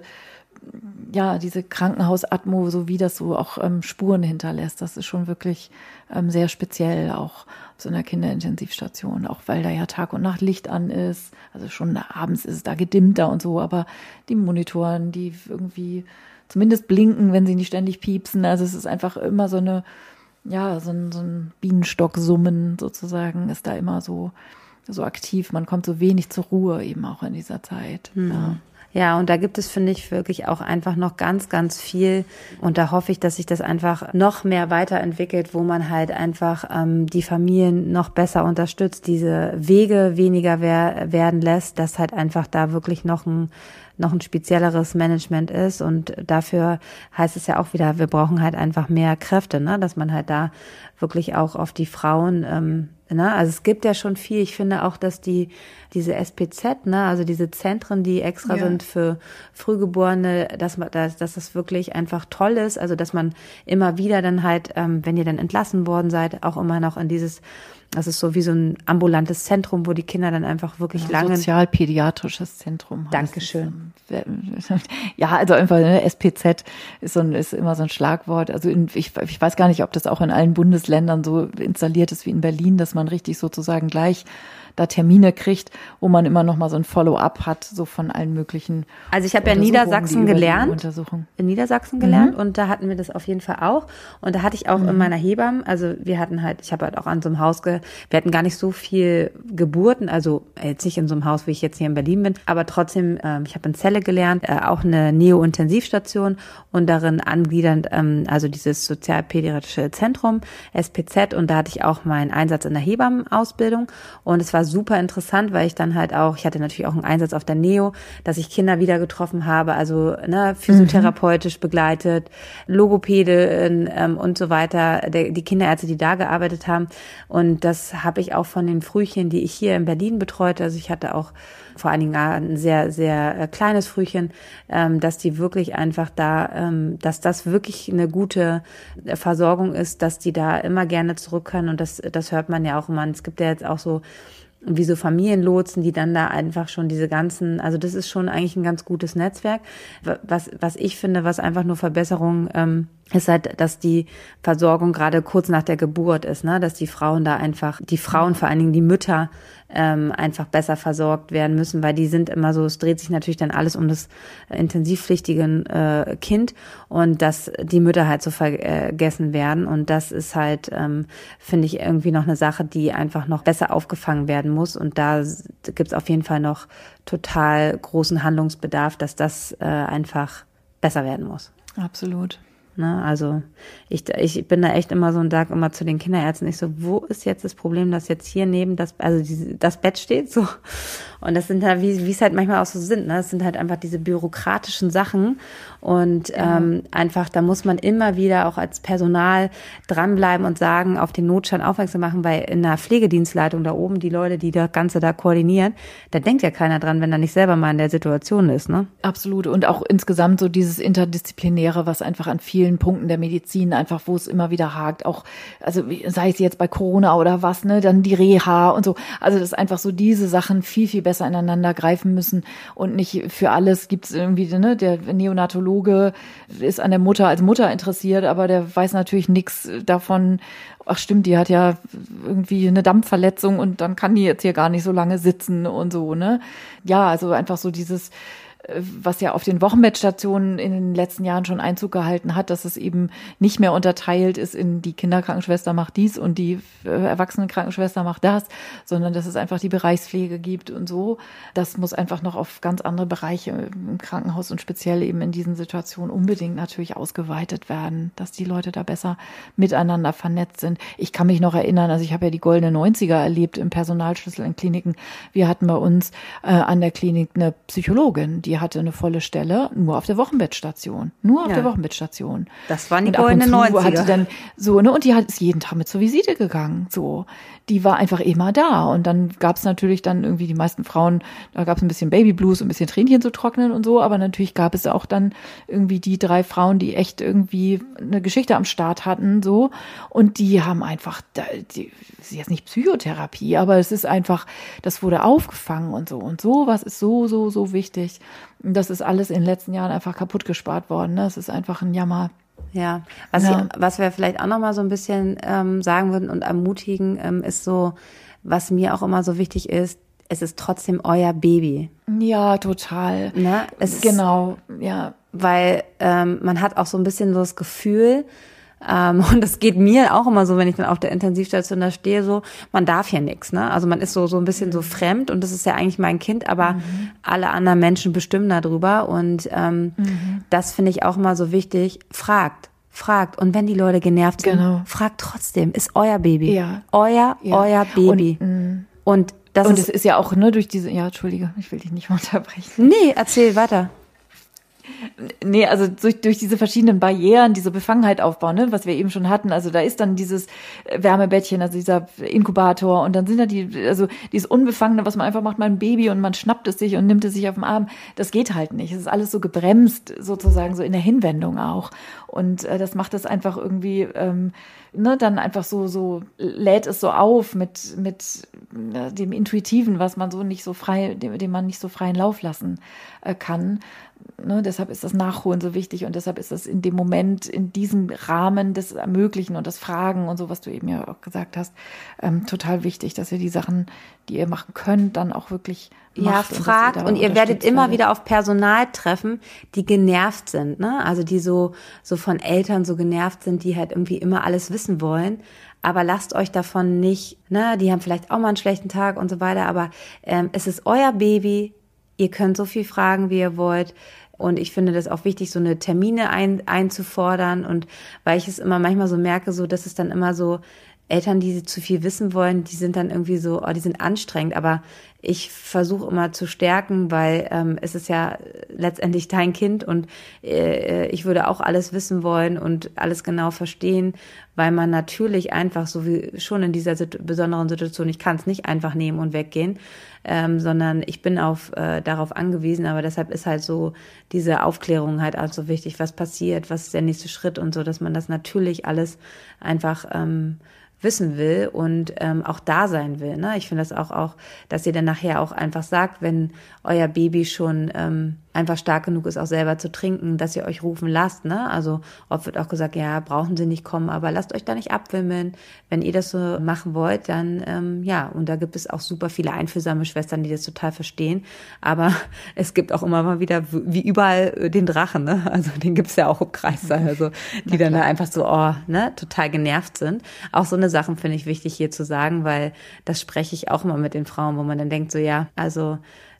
Krankenhausatmo, so wie das so auch Spuren hinterlässt, das ist schon wirklich sehr speziell, auch auf so einer Kinderintensivstation, auch weil da ja Tag und Nacht Licht an ist, also schon abends ist es da gedimmter und so, aber die Monitoren, die irgendwie zumindest blinken, wenn sie nicht ständig piepsen, also es ist einfach immer so eine, so ein Bienenstock-Summen sozusagen ist da immer so aktiv, man kommt so wenig zur Ruhe eben auch in dieser Zeit, Ja, und da gibt es, finde ich, wirklich auch einfach noch ganz, ganz viel. Und da hoffe ich, dass sich das einfach noch mehr weiterentwickelt, wo man halt einfach die Familien noch besser unterstützt, diese Wege weniger werden lässt, dass halt einfach da wirklich noch ein spezielleres Management ist. Und dafür heißt es ja auch wieder, wir brauchen halt einfach mehr Kräfte, ne? Dass man halt da wirklich auch auf die Frauen also es gibt ja schon viel. Ich finde auch, dass diese SPZ, ne, also diese Zentren, die extra sind für Frühgeborene, dass das wirklich einfach toll ist. Also dass man immer wieder dann halt, wenn ihr dann entlassen worden seid, auch immer noch in das ist so wie so ein ambulantes Zentrum, wo die Kinder dann einfach wirklich lange... Sozialpädiatrisches Zentrum. Dankeschön. Ja, also einfach SPZ ist immer so ein Schlagwort. Also ich weiß gar nicht, ob das auch in allen Bundesländern so installiert ist wie in Berlin, dass man richtig sozusagen gleich da Termine kriegt, wo man immer noch mal so ein Follow-up hat, so von allen möglichen. Also ich habe ja in Niedersachsen gelernt. Und da hatten wir das auf jeden Fall auch. Und da hatte ich auch in meiner Hebamme, also ich habe halt auch an so einem Haus, wir hatten gar nicht so viel Geburten, also jetzt nicht in so einem Haus, wie ich jetzt hier in Berlin bin, aber trotzdem, ich habe in Celle gelernt, auch eine Neo-Intensivstation und darin angliedernd, also dieses sozialpädiatrische Zentrum, SPZ, und da hatte ich auch meinen Einsatz in der Hebammenausbildung und es war super interessant, weil ich dann halt auch, ich hatte natürlich auch einen Einsatz auf der Neo, dass ich Kinder wieder getroffen habe, also physiotherapeutisch begleitet, Logopäde und so weiter, die Kinderärzte, die da gearbeitet haben. Und das habe ich auch von den Frühchen, die ich hier in Berlin betreute, also ich hatte auch vor einigen Jahren ein sehr, sehr kleines Frühchen, dass die wirklich einfach da, dass das wirklich eine gute Versorgung ist, dass die da immer gerne zurück können und das hört man ja auch immer. Es gibt ja jetzt auch so wie so Familienlotsen, die dann da einfach schon diese ganzen, also das ist schon eigentlich ein ganz gutes Netzwerk. Was ich finde, was einfach nur Verbesserung ist halt, dass die Versorgung gerade kurz nach der Geburt ist, ne, dass die Frauen da einfach, vor allen Dingen die Mütter, einfach besser versorgt werden müssen, weil die sind immer so, es dreht sich natürlich dann alles um das intensivpflichtige Kind und dass die Mütter halt so vergessen werden und das ist halt, finde ich, irgendwie noch eine Sache, die einfach noch besser aufgefangen werden muss und da gibt's auf jeden Fall noch total großen Handlungsbedarf, dass das einfach besser werden muss. Absolut. Ne? Also ich bin da echt immer so und sage immer zu den Kinderärzten, ich so, wo ist jetzt das Problem, dass jetzt hier neben das Bett steht, so. Und das sind halt, wie es halt manchmal auch so sind, ne? Das sind halt einfach diese bürokratischen Sachen und einfach, da muss man immer wieder auch als Personal dranbleiben und sagen, auf den Notstand aufmerksam machen, weil in der Pflegedienstleitung da oben, die Leute, die das Ganze da koordinieren, da denkt ja keiner dran, wenn er nicht selber mal in der Situation ist, ne? Absolut. Und auch insgesamt so dieses Interdisziplinäre, was einfach an vielen Punkten der Medizin einfach, wo es immer wieder hakt, auch, also sei es jetzt bei Corona oder was, ne, dann die Reha und so. Also das ist einfach so, diese Sachen viel, viel besser ineinander greifen müssen und nicht für alles gibt's irgendwie, ne, der Neonatologe ist an der Mutter als Mutter interessiert, aber der weiß natürlich nichts davon. Ach stimmt, die hat ja irgendwie eine Dampfverletzung und dann kann die jetzt hier gar nicht so lange sitzen und so, ne. Ja, also einfach so dieses, was ja auf den Wochenbettstationen in den letzten Jahren schon Einzug gehalten hat, dass es eben nicht mehr unterteilt ist in die Kinderkrankenschwester macht dies und die Erwachsenenkrankenschwester macht das, sondern dass es einfach die Bereichspflege gibt und so. Das muss einfach noch auf ganz andere Bereiche im Krankenhaus und speziell eben in diesen Situationen unbedingt natürlich ausgeweitet werden, dass die Leute da besser miteinander vernetzt sind. Ich kann mich noch erinnern, also ich habe ja die goldene 90er erlebt im Personalschlüssel in Kliniken. Wir hatten bei uns an der Klinik eine Psychologin, die hatte eine volle Stelle, nur auf der Wochenbettstation. Nur auf der Wochenbettstation. Das waren die goldenen 90er. Hat die dann so, ne, und die ist jeden Tag mit zur Visite gegangen. So. Die war einfach immer da. Und dann gab es natürlich dann irgendwie die meisten Frauen, da gab es ein bisschen Babyblues, ein bisschen Tränchen zu trocknen und so, aber natürlich gab es auch dann irgendwie die 3 Frauen, die echt irgendwie eine Geschichte am Start hatten, so. Und die haben einfach, das ist jetzt nicht Psychotherapie, aber es ist einfach, das wurde aufgefangen und so. Und sowas ist so, so, so wichtig. Das ist alles in den letzten Jahren einfach kaputt gespart worden. Ne? Es ist einfach ein Jammer. Ja, was wir vielleicht auch noch mal so ein bisschen sagen würden und ermutigen, ist so, was mir auch immer so wichtig ist, es ist trotzdem euer Baby. Ja, total. Ne? Genau, ja. Weil man hat auch so ein bisschen so das Gefühl, und das geht mir auch immer so, wenn ich dann auf der Intensivstation da stehe, so, man darf hier nichts, ne? Also man ist so ein bisschen so fremd und das ist ja eigentlich mein Kind, aber alle anderen Menschen bestimmen darüber und das finde ich auch mal so wichtig. Fragt. Und wenn die Leute genervt sind, fragt trotzdem. Ist euer Baby. Ja. Euer Baby. Und es ist ja auch, ne, durch diese, ja, Entschuldige, ich will dich nicht unterbrechen. Nee, erzähl weiter. Nee, also durch diese verschiedenen Barrieren, diese Befangenheit aufbauen, ne, was wir eben schon hatten. Also da ist dann dieses Wärmebettchen, also dieser Inkubator und dann sind da dieses Unbefangene, was man einfach macht, mein Baby und man schnappt es sich und nimmt es sich auf den Arm. Das geht halt nicht. Es ist alles so gebremst, sozusagen, so in der Hinwendung auch. Und das macht es einfach irgendwie, dann einfach so lädt es so auf mit dem Intuitiven, was man so nicht so frei, dem man nicht so freien Lauf lassen kann. Ne, deshalb ist das Nachholen so wichtig und deshalb ist das in dem Moment, in diesem Rahmen des Ermöglichen und des Fragen und so, was du eben ja auch gesagt hast, total wichtig, dass ihr die Sachen, die ihr machen könnt, dann auch wirklich macht. Ja, fragt und ihr werdet immer wieder auf Personal treffen, die genervt sind, ne? Also die so von Eltern so genervt sind, die halt irgendwie immer alles wissen wollen. Aber lasst euch davon nicht, ne? Die haben vielleicht auch mal einen schlechten Tag und so weiter, aber es ist euer Baby. Ihr könnt so viel fragen, wie ihr wollt. Und ich finde das auch wichtig, so eine Termine einzufordern. Und weil ich es immer manchmal so merke, so, dass es dann immer so Eltern, die zu viel wissen wollen, die sind dann irgendwie so, die sind anstrengend. Aber ich versuche immer zu stärken, weil es ist ja letztendlich dein Kind und ich würde auch alles wissen wollen und alles genau verstehen, weil man natürlich einfach, so wie schon in dieser besonderen Situation, ich kann es nicht einfach nehmen und weggehen, sondern ich bin darauf angewiesen, aber deshalb ist halt so diese Aufklärung halt auch so wichtig, was passiert, was ist der nächste Schritt und so, dass man das natürlich alles einfach wissen will und auch da sein will. Ne? Ich finde das auch, dass ihr dann nachher auch einfach sagt, wenn euer Baby schon einfach stark genug ist, auch selber zu trinken, dass ihr euch rufen lasst. Ne? Also oft wird auch gesagt, ja, brauchen sie nicht kommen, aber lasst euch da nicht abwimmeln. Wenn ihr das so machen wollt, dann und da gibt es auch super viele einfühlsame Schwestern, die das total verstehen. Aber es gibt auch immer mal wieder, wie überall, den Drachen. Ne? Also den gibt's ja auch im Kreissaal, also die dann da einfach so total genervt sind. Auch so eine Sachen finde ich wichtig hier zu sagen, weil das spreche ich auch immer mit den Frauen, wo man dann denkt so, ja, also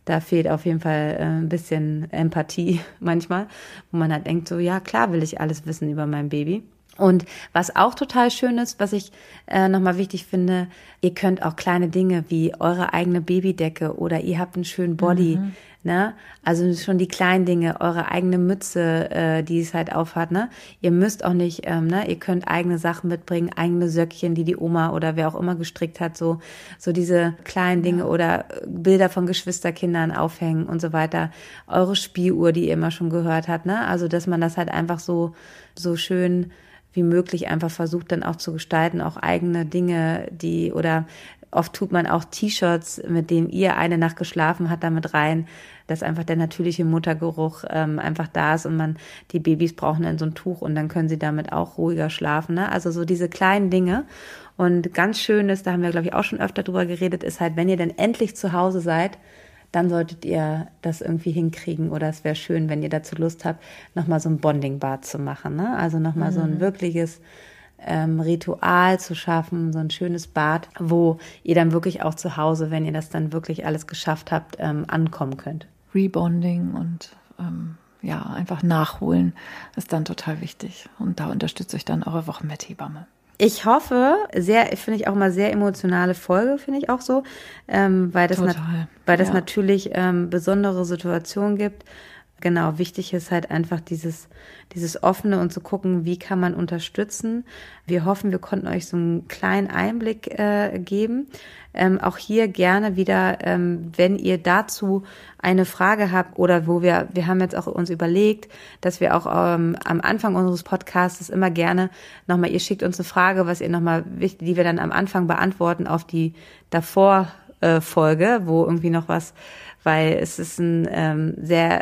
Da fehlt auf jeden Fall ein bisschen Empathie manchmal, wo man halt denkt so, ja klar will ich alles wissen über mein Baby. Und was auch total schön ist, was ich nochmal wichtig finde, ihr könnt auch kleine Dinge wie eure eigene Babydecke oder ihr habt einen schönen Body, ne? Also schon die kleinen Dinge, eure eigene Mütze, die es halt aufhat, ne? Ihr müsst auch nicht, ne? Ihr könnt eigene Sachen mitbringen, eigene Söckchen, die Oma oder wer auch immer gestrickt hat, so diese kleinen Dinge oder Bilder von Geschwisterkindern aufhängen und so weiter. Eure Spieluhr, die ihr immer schon gehört habt, ne? Also dass man das halt einfach so schön wie möglich einfach versucht dann auch zu gestalten, auch eigene Dinge, oder oft tut man auch T-Shirts, mit denen ihr eine Nacht geschlafen habt, damit rein, dass einfach der natürliche Muttergeruch einfach da ist und die Babys brauchen dann so ein Tuch und dann können sie damit auch ruhiger schlafen, ne? Also so diese kleinen Dinge. Und ganz schön ist, da haben wir glaube ich auch schon öfter drüber geredet, ist halt, wenn ihr dann endlich zu Hause seid, dann solltet ihr das irgendwie hinkriegen oder es wäre schön, wenn ihr dazu Lust habt, nochmal so ein Bonding-Bad zu machen, ne? Also nochmal so ein wirkliches Ritual zu schaffen, so ein schönes Bad, wo ihr dann wirklich auch zu Hause, wenn ihr das dann wirklich alles geschafft habt, ankommen könnt. Rebonding und einfach nachholen ist dann total wichtig. Und da unterstützt euch dann eure Wochenbetthebamme. Ich hoffe, finde ich auch mal sehr emotionale Folge, finde ich auch so, weil das natürlich besondere Situationen gibt. Genau, wichtig ist halt einfach dieses Offene und zu gucken, wie kann man unterstützen. Wir hoffen, wir konnten euch so einen kleinen Einblick geben. Auch hier gerne wieder, wenn ihr dazu eine Frage habt oder wir haben jetzt auch uns überlegt, dass wir auch am Anfang unseres Podcasts immer gerne nochmal, ihr schickt uns eine Frage, was ihr nochmal wichtig, die wir dann am Anfang beantworten auf die davor Folge, wo irgendwie noch was, weil es ist ein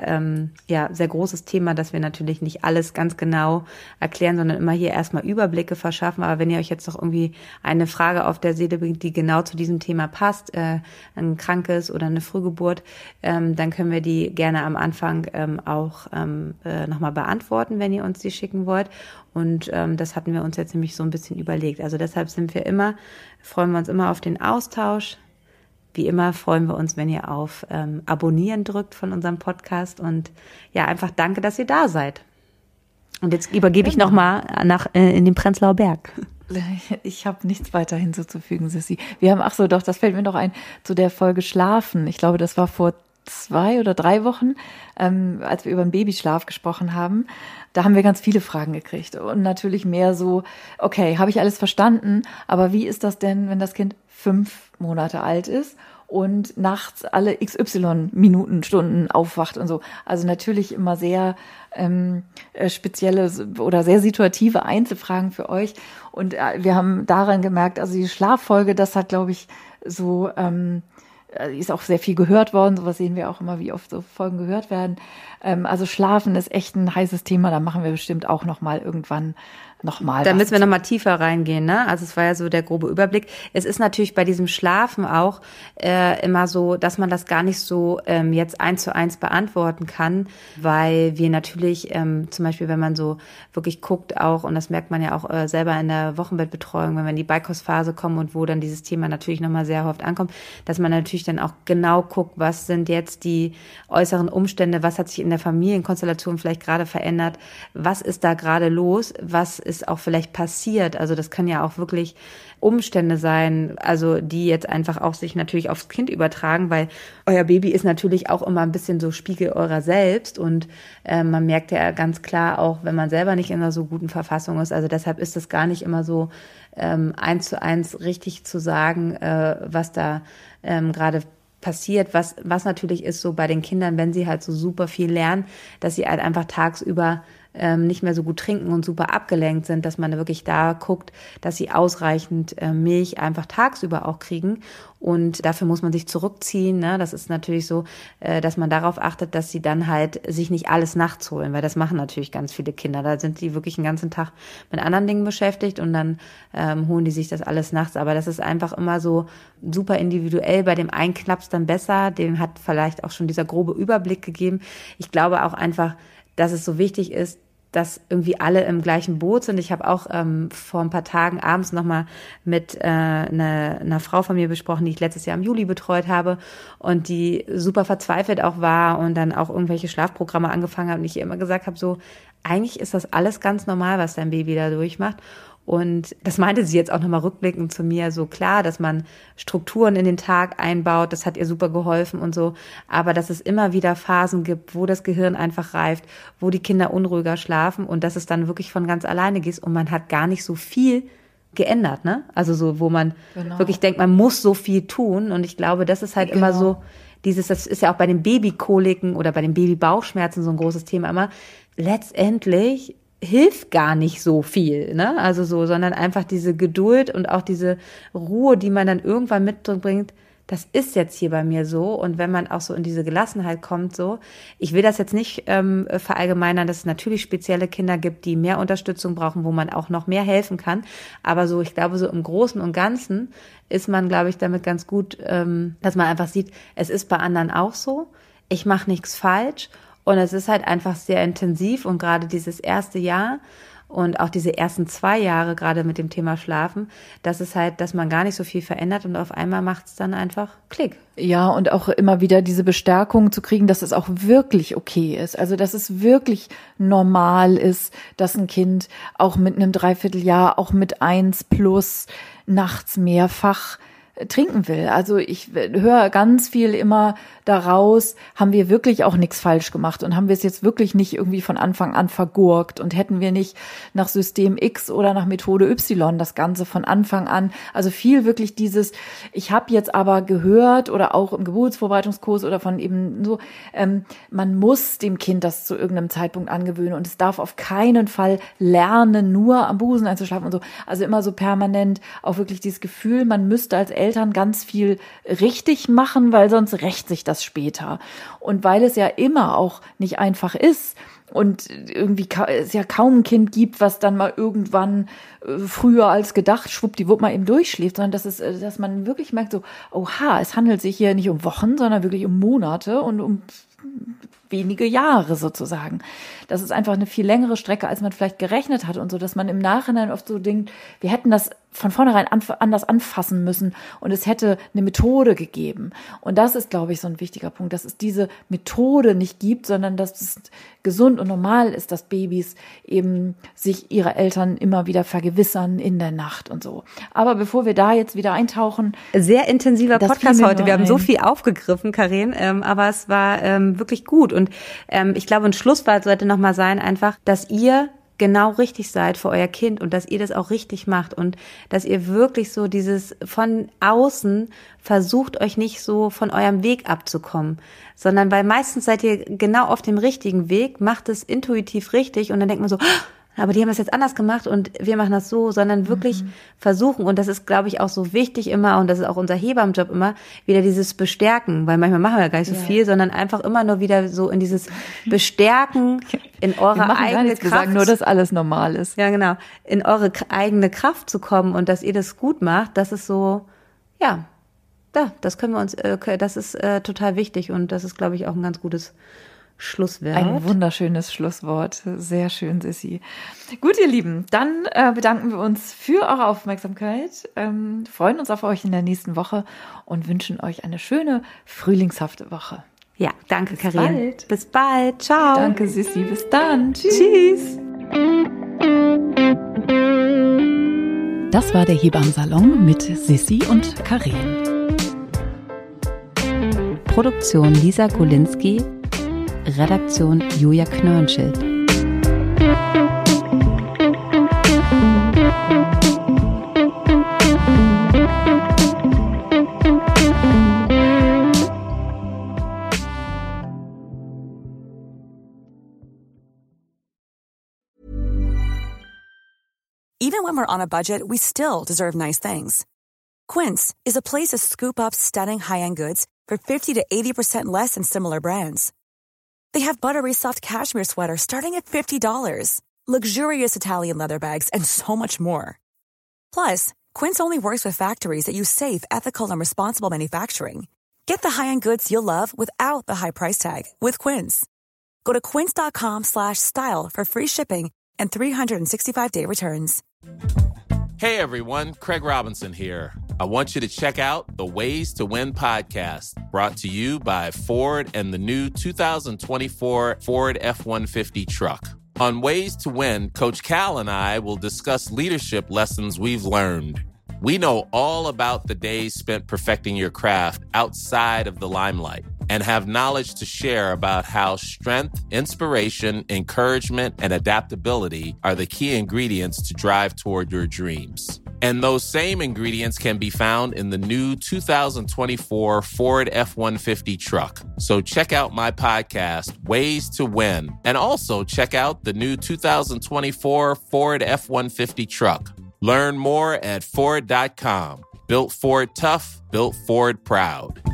sehr großes Thema, dass wir natürlich nicht alles ganz genau erklären, sondern immer hier erstmal Überblicke verschaffen. Aber wenn ihr euch jetzt noch irgendwie eine Frage auf der Seele bringt, die genau zu diesem Thema passt, ein krankes oder eine Frühgeburt, dann können wir die gerne am Anfang auch nochmal beantworten, wenn ihr uns die schicken wollt. Und das hatten wir uns jetzt nämlich so ein bisschen überlegt. Also deshalb freuen wir uns immer auf den Austausch. Wie immer freuen wir uns, wenn ihr auf Abonnieren drückt von unserem Podcast und ja, einfach danke, dass ihr da seid. Und jetzt übergebe ich nochmal in den Prenzlauer Berg. Ich habe nichts weiter hinzuzufügen, Sissi. Das fällt mir noch ein, zu der Folge Schlafen. Ich glaube, das war vor 2 oder 3 Wochen, als wir über den Babyschlaf gesprochen haben. Da haben wir ganz viele Fragen gekriegt und natürlich mehr so, okay, habe ich alles verstanden, aber wie ist das denn, wenn das Kind 5 Monate alt ist und nachts alle XY Minuten, Stunden aufwacht und so. Also natürlich immer sehr spezielle oder sehr situative Einzelfragen für euch. Und wir haben daran gemerkt, also die Schlaffolge, das hat, glaube ich, so ist auch sehr viel gehört worden. Sowas sehen wir auch immer, wie oft so Folgen gehört werden. Also Schlafen ist echt ein heißes Thema. Da machen wir bestimmt auch irgendwann nochmal. Da müssen wir nochmal tiefer reingehen, ne? Also es war ja so der grobe Überblick. Es ist natürlich bei diesem Schlafen auch immer so, dass man das gar nicht so jetzt 1:1 beantworten kann, weil wir natürlich zum Beispiel, wenn man so wirklich guckt auch, und das merkt man ja auch selber in der Wochenbettbetreuung, wenn wir in die Beikostphase kommen und wo dann dieses Thema natürlich nochmal sehr oft ankommt, dass man natürlich dann auch genau guckt, was sind jetzt die äußeren Umstände, was hat sich in der Familienkonstellation vielleicht gerade verändert, was ist da gerade los, was ist auch vielleicht passiert. Also das kann ja auch wirklich Umstände sein, also die jetzt einfach auch sich natürlich aufs Kind übertragen, weil euer Baby ist natürlich auch immer ein bisschen so Spiegel eurer selbst und man merkt ja ganz klar auch, wenn man selber nicht in einer so guten Verfassung ist, also deshalb ist es gar nicht immer so 1:1 richtig zu sagen, was da gerade passiert, was natürlich ist so bei den Kindern, wenn sie halt so super viel lernen, dass sie halt einfach tagsüber nicht mehr so gut trinken und super abgelenkt sind, dass man wirklich da guckt, dass sie ausreichend Milch einfach tagsüber auch kriegen. Und dafür muss man sich zurückziehen, ne? Das ist natürlich so, dass man darauf achtet, dass sie dann halt sich nicht alles nachts holen, weil das machen natürlich ganz viele Kinder. Da sind die wirklich den ganzen Tag mit anderen Dingen beschäftigt und dann holen die sich das alles nachts. Aber das ist einfach immer so super individuell. Bei dem einen klappt's dann besser, dem hat vielleicht auch schon dieser grobe Überblick gegeben. Ich glaube auch einfach, dass es so wichtig ist, dass irgendwie alle im gleichen Boot sind. Ich habe auch vor ein paar Tagen abends nochmal mit einer Frau von mir besprochen, die ich letztes Jahr im Juli betreut habe und die super verzweifelt auch war und dann auch irgendwelche Schlafprogramme angefangen hat und ich ihr immer gesagt habe, so, eigentlich ist das alles ganz normal, was dein Baby da durchmacht. Und das meinte sie jetzt auch nochmal rückblickend zu mir, so klar, dass man Strukturen in den Tag einbaut, das hat ihr super geholfen und so, aber dass es immer wieder Phasen gibt, wo das Gehirn einfach reift, wo die Kinder unruhiger schlafen und dass es dann wirklich von ganz alleine geht und man hat gar nicht so viel geändert, ne? Also so, wo man wirklich denkt, man muss so viel tun und ich glaube, das ist halt immer so, das ist ja auch bei den Babykoliken oder bei den Babybauchschmerzen so ein großes Thema immer, letztendlich hilft gar nicht so viel, ne? Also so, sondern einfach diese Geduld und auch diese Ruhe, die man dann irgendwann mitbringt, das ist jetzt hier bei mir so. Und wenn man auch so in diese Gelassenheit kommt, so, ich will das jetzt nicht verallgemeinern, dass es natürlich spezielle Kinder gibt, die mehr Unterstützung brauchen, wo man auch noch mehr helfen kann. Aber so, ich glaube, so im Großen und Ganzen ist man, glaube ich, damit ganz gut, dass man einfach sieht, es ist bei anderen auch so. Ich mache nichts falsch. Und es ist halt einfach sehr intensiv und gerade dieses erste Jahr und auch diese ersten 2 Jahre gerade mit dem Thema Schlafen, das ist halt, dass man gar nicht so viel verändert und auf einmal macht es dann einfach Klick. Ja, und auch immer wieder diese Bestärkung zu kriegen, dass es auch wirklich okay ist. Also, dass es wirklich normal ist, dass ein Kind auch mit einem Dreivierteljahr, auch mit 1+ nachts mehrfach trinken will. Also ich höre ganz viel immer daraus, haben wir wirklich auch nichts falsch gemacht und haben wir es jetzt wirklich nicht irgendwie von Anfang an vergurkt und hätten wir nicht nach System X oder nach Methode Y das Ganze von Anfang an, also viel wirklich dieses, ich habe jetzt aber gehört oder auch im Geburtsvorbereitungskurs oder von eben so, man muss dem Kind das zu irgendeinem Zeitpunkt angewöhnen und es darf auf keinen Fall lernen, nur am Busen einzuschlafen und so. Also immer so permanent auch wirklich dieses Gefühl, man müsste als Eltern ganz viel richtig machen, weil sonst rächt sich das später. Und weil es ja immer auch nicht einfach ist und irgendwie es ja kaum ein Kind gibt, was dann mal irgendwann früher als gedacht schwuppdiwupp mal eben durchschläft, sondern dass man wirklich merkt so, oha, es handelt sich hier nicht um Wochen, sondern wirklich um Monate und um wenige Jahre sozusagen. Das ist einfach eine viel längere Strecke, als man vielleicht gerechnet hat und so, dass man im Nachhinein oft so denkt, wir hätten das von vornherein anders anfassen müssen und es hätte eine Methode gegeben. Und das ist, glaube ich, so ein wichtiger Punkt, dass es diese Methode nicht gibt, sondern dass es gesund und normal ist, dass Babys eben sich ihre Eltern immer wieder vergewissern in der Nacht und so. Aber bevor wir da jetzt wieder eintauchen. Sehr intensiver Podcast heute. Wir haben so viel aufgegriffen, Karin, aber es war wirklich gut. Und ich glaube, ein Schlusswort sollte nochmal sein, einfach, dass ihr genau richtig seid für euer Kind und dass ihr das auch richtig macht und dass ihr wirklich so dieses von außen versucht, euch nicht so von eurem Weg abzukommen, sondern weil meistens seid ihr genau auf dem richtigen Weg, macht es intuitiv richtig und dann denkt man so, aber die haben das jetzt anders gemacht und wir machen das so, sondern wirklich versuchen, und das ist, glaube ich, auch so wichtig immer, und das ist auch unser Hebammenjob immer, wieder dieses Bestärken, weil manchmal machen wir ja gar nicht so viel, sondern einfach immer nur wieder so in dieses Bestärken in eure eigene Kraft. Wir sagen nur, dass alles normal ist. Ja, genau. In eure eigene Kraft zu kommen und dass ihr das gut macht, das ist so, ja, das können wir uns, das ist total wichtig und das ist, glaube ich, auch ein ganz gutes Schlusswort. Ein wunderschönes Schlusswort. Sehr schön, Sissi. Gut, ihr Lieben, dann bedanken wir uns für eure Aufmerksamkeit, freuen uns auf euch in der nächsten Woche und wünschen euch eine schöne, frühlingshafte Woche. Ja, danke, Karin. Bis bald. Ciao. Danke, Sissi. Bis dann. Tschüss. Das war der Hebammensalon mit Sissi und Karin. Produktion Lisa Golinski. Redaktion Julia Knörnschild. Even when we're on a budget, we still deserve nice things. Quince is a place to scoop up stunning high-end goods for 50 to 80% less than similar brands. They have buttery soft cashmere sweaters starting at $50, luxurious Italian leather bags, and so much more. Plus, Quince only works with factories that use safe, ethical, and responsible manufacturing. Get the high-end goods you'll love without the high price tag with Quince. Go to quince.com/style for free shipping and 365-day returns. Hey everyone, Craig Robinson here. I want you to check out the Ways to Win podcast, brought to you by Ford and the new 2024 Ford F-150 truck. On Ways to Win, Coach Cal and I will discuss leadership lessons we've learned. We know all about the days spent perfecting your craft outside of the limelight and have knowledge to share about how strength, inspiration, encouragement, and adaptability are the key ingredients to drive toward your dreams. And those same ingredients can be found in the new 2024 Ford F-150 truck. So check out my podcast, Ways to Win, and also check out the new 2024 Ford F-150 truck. Learn more at Ford.com. Built Ford tough, built Ford proud.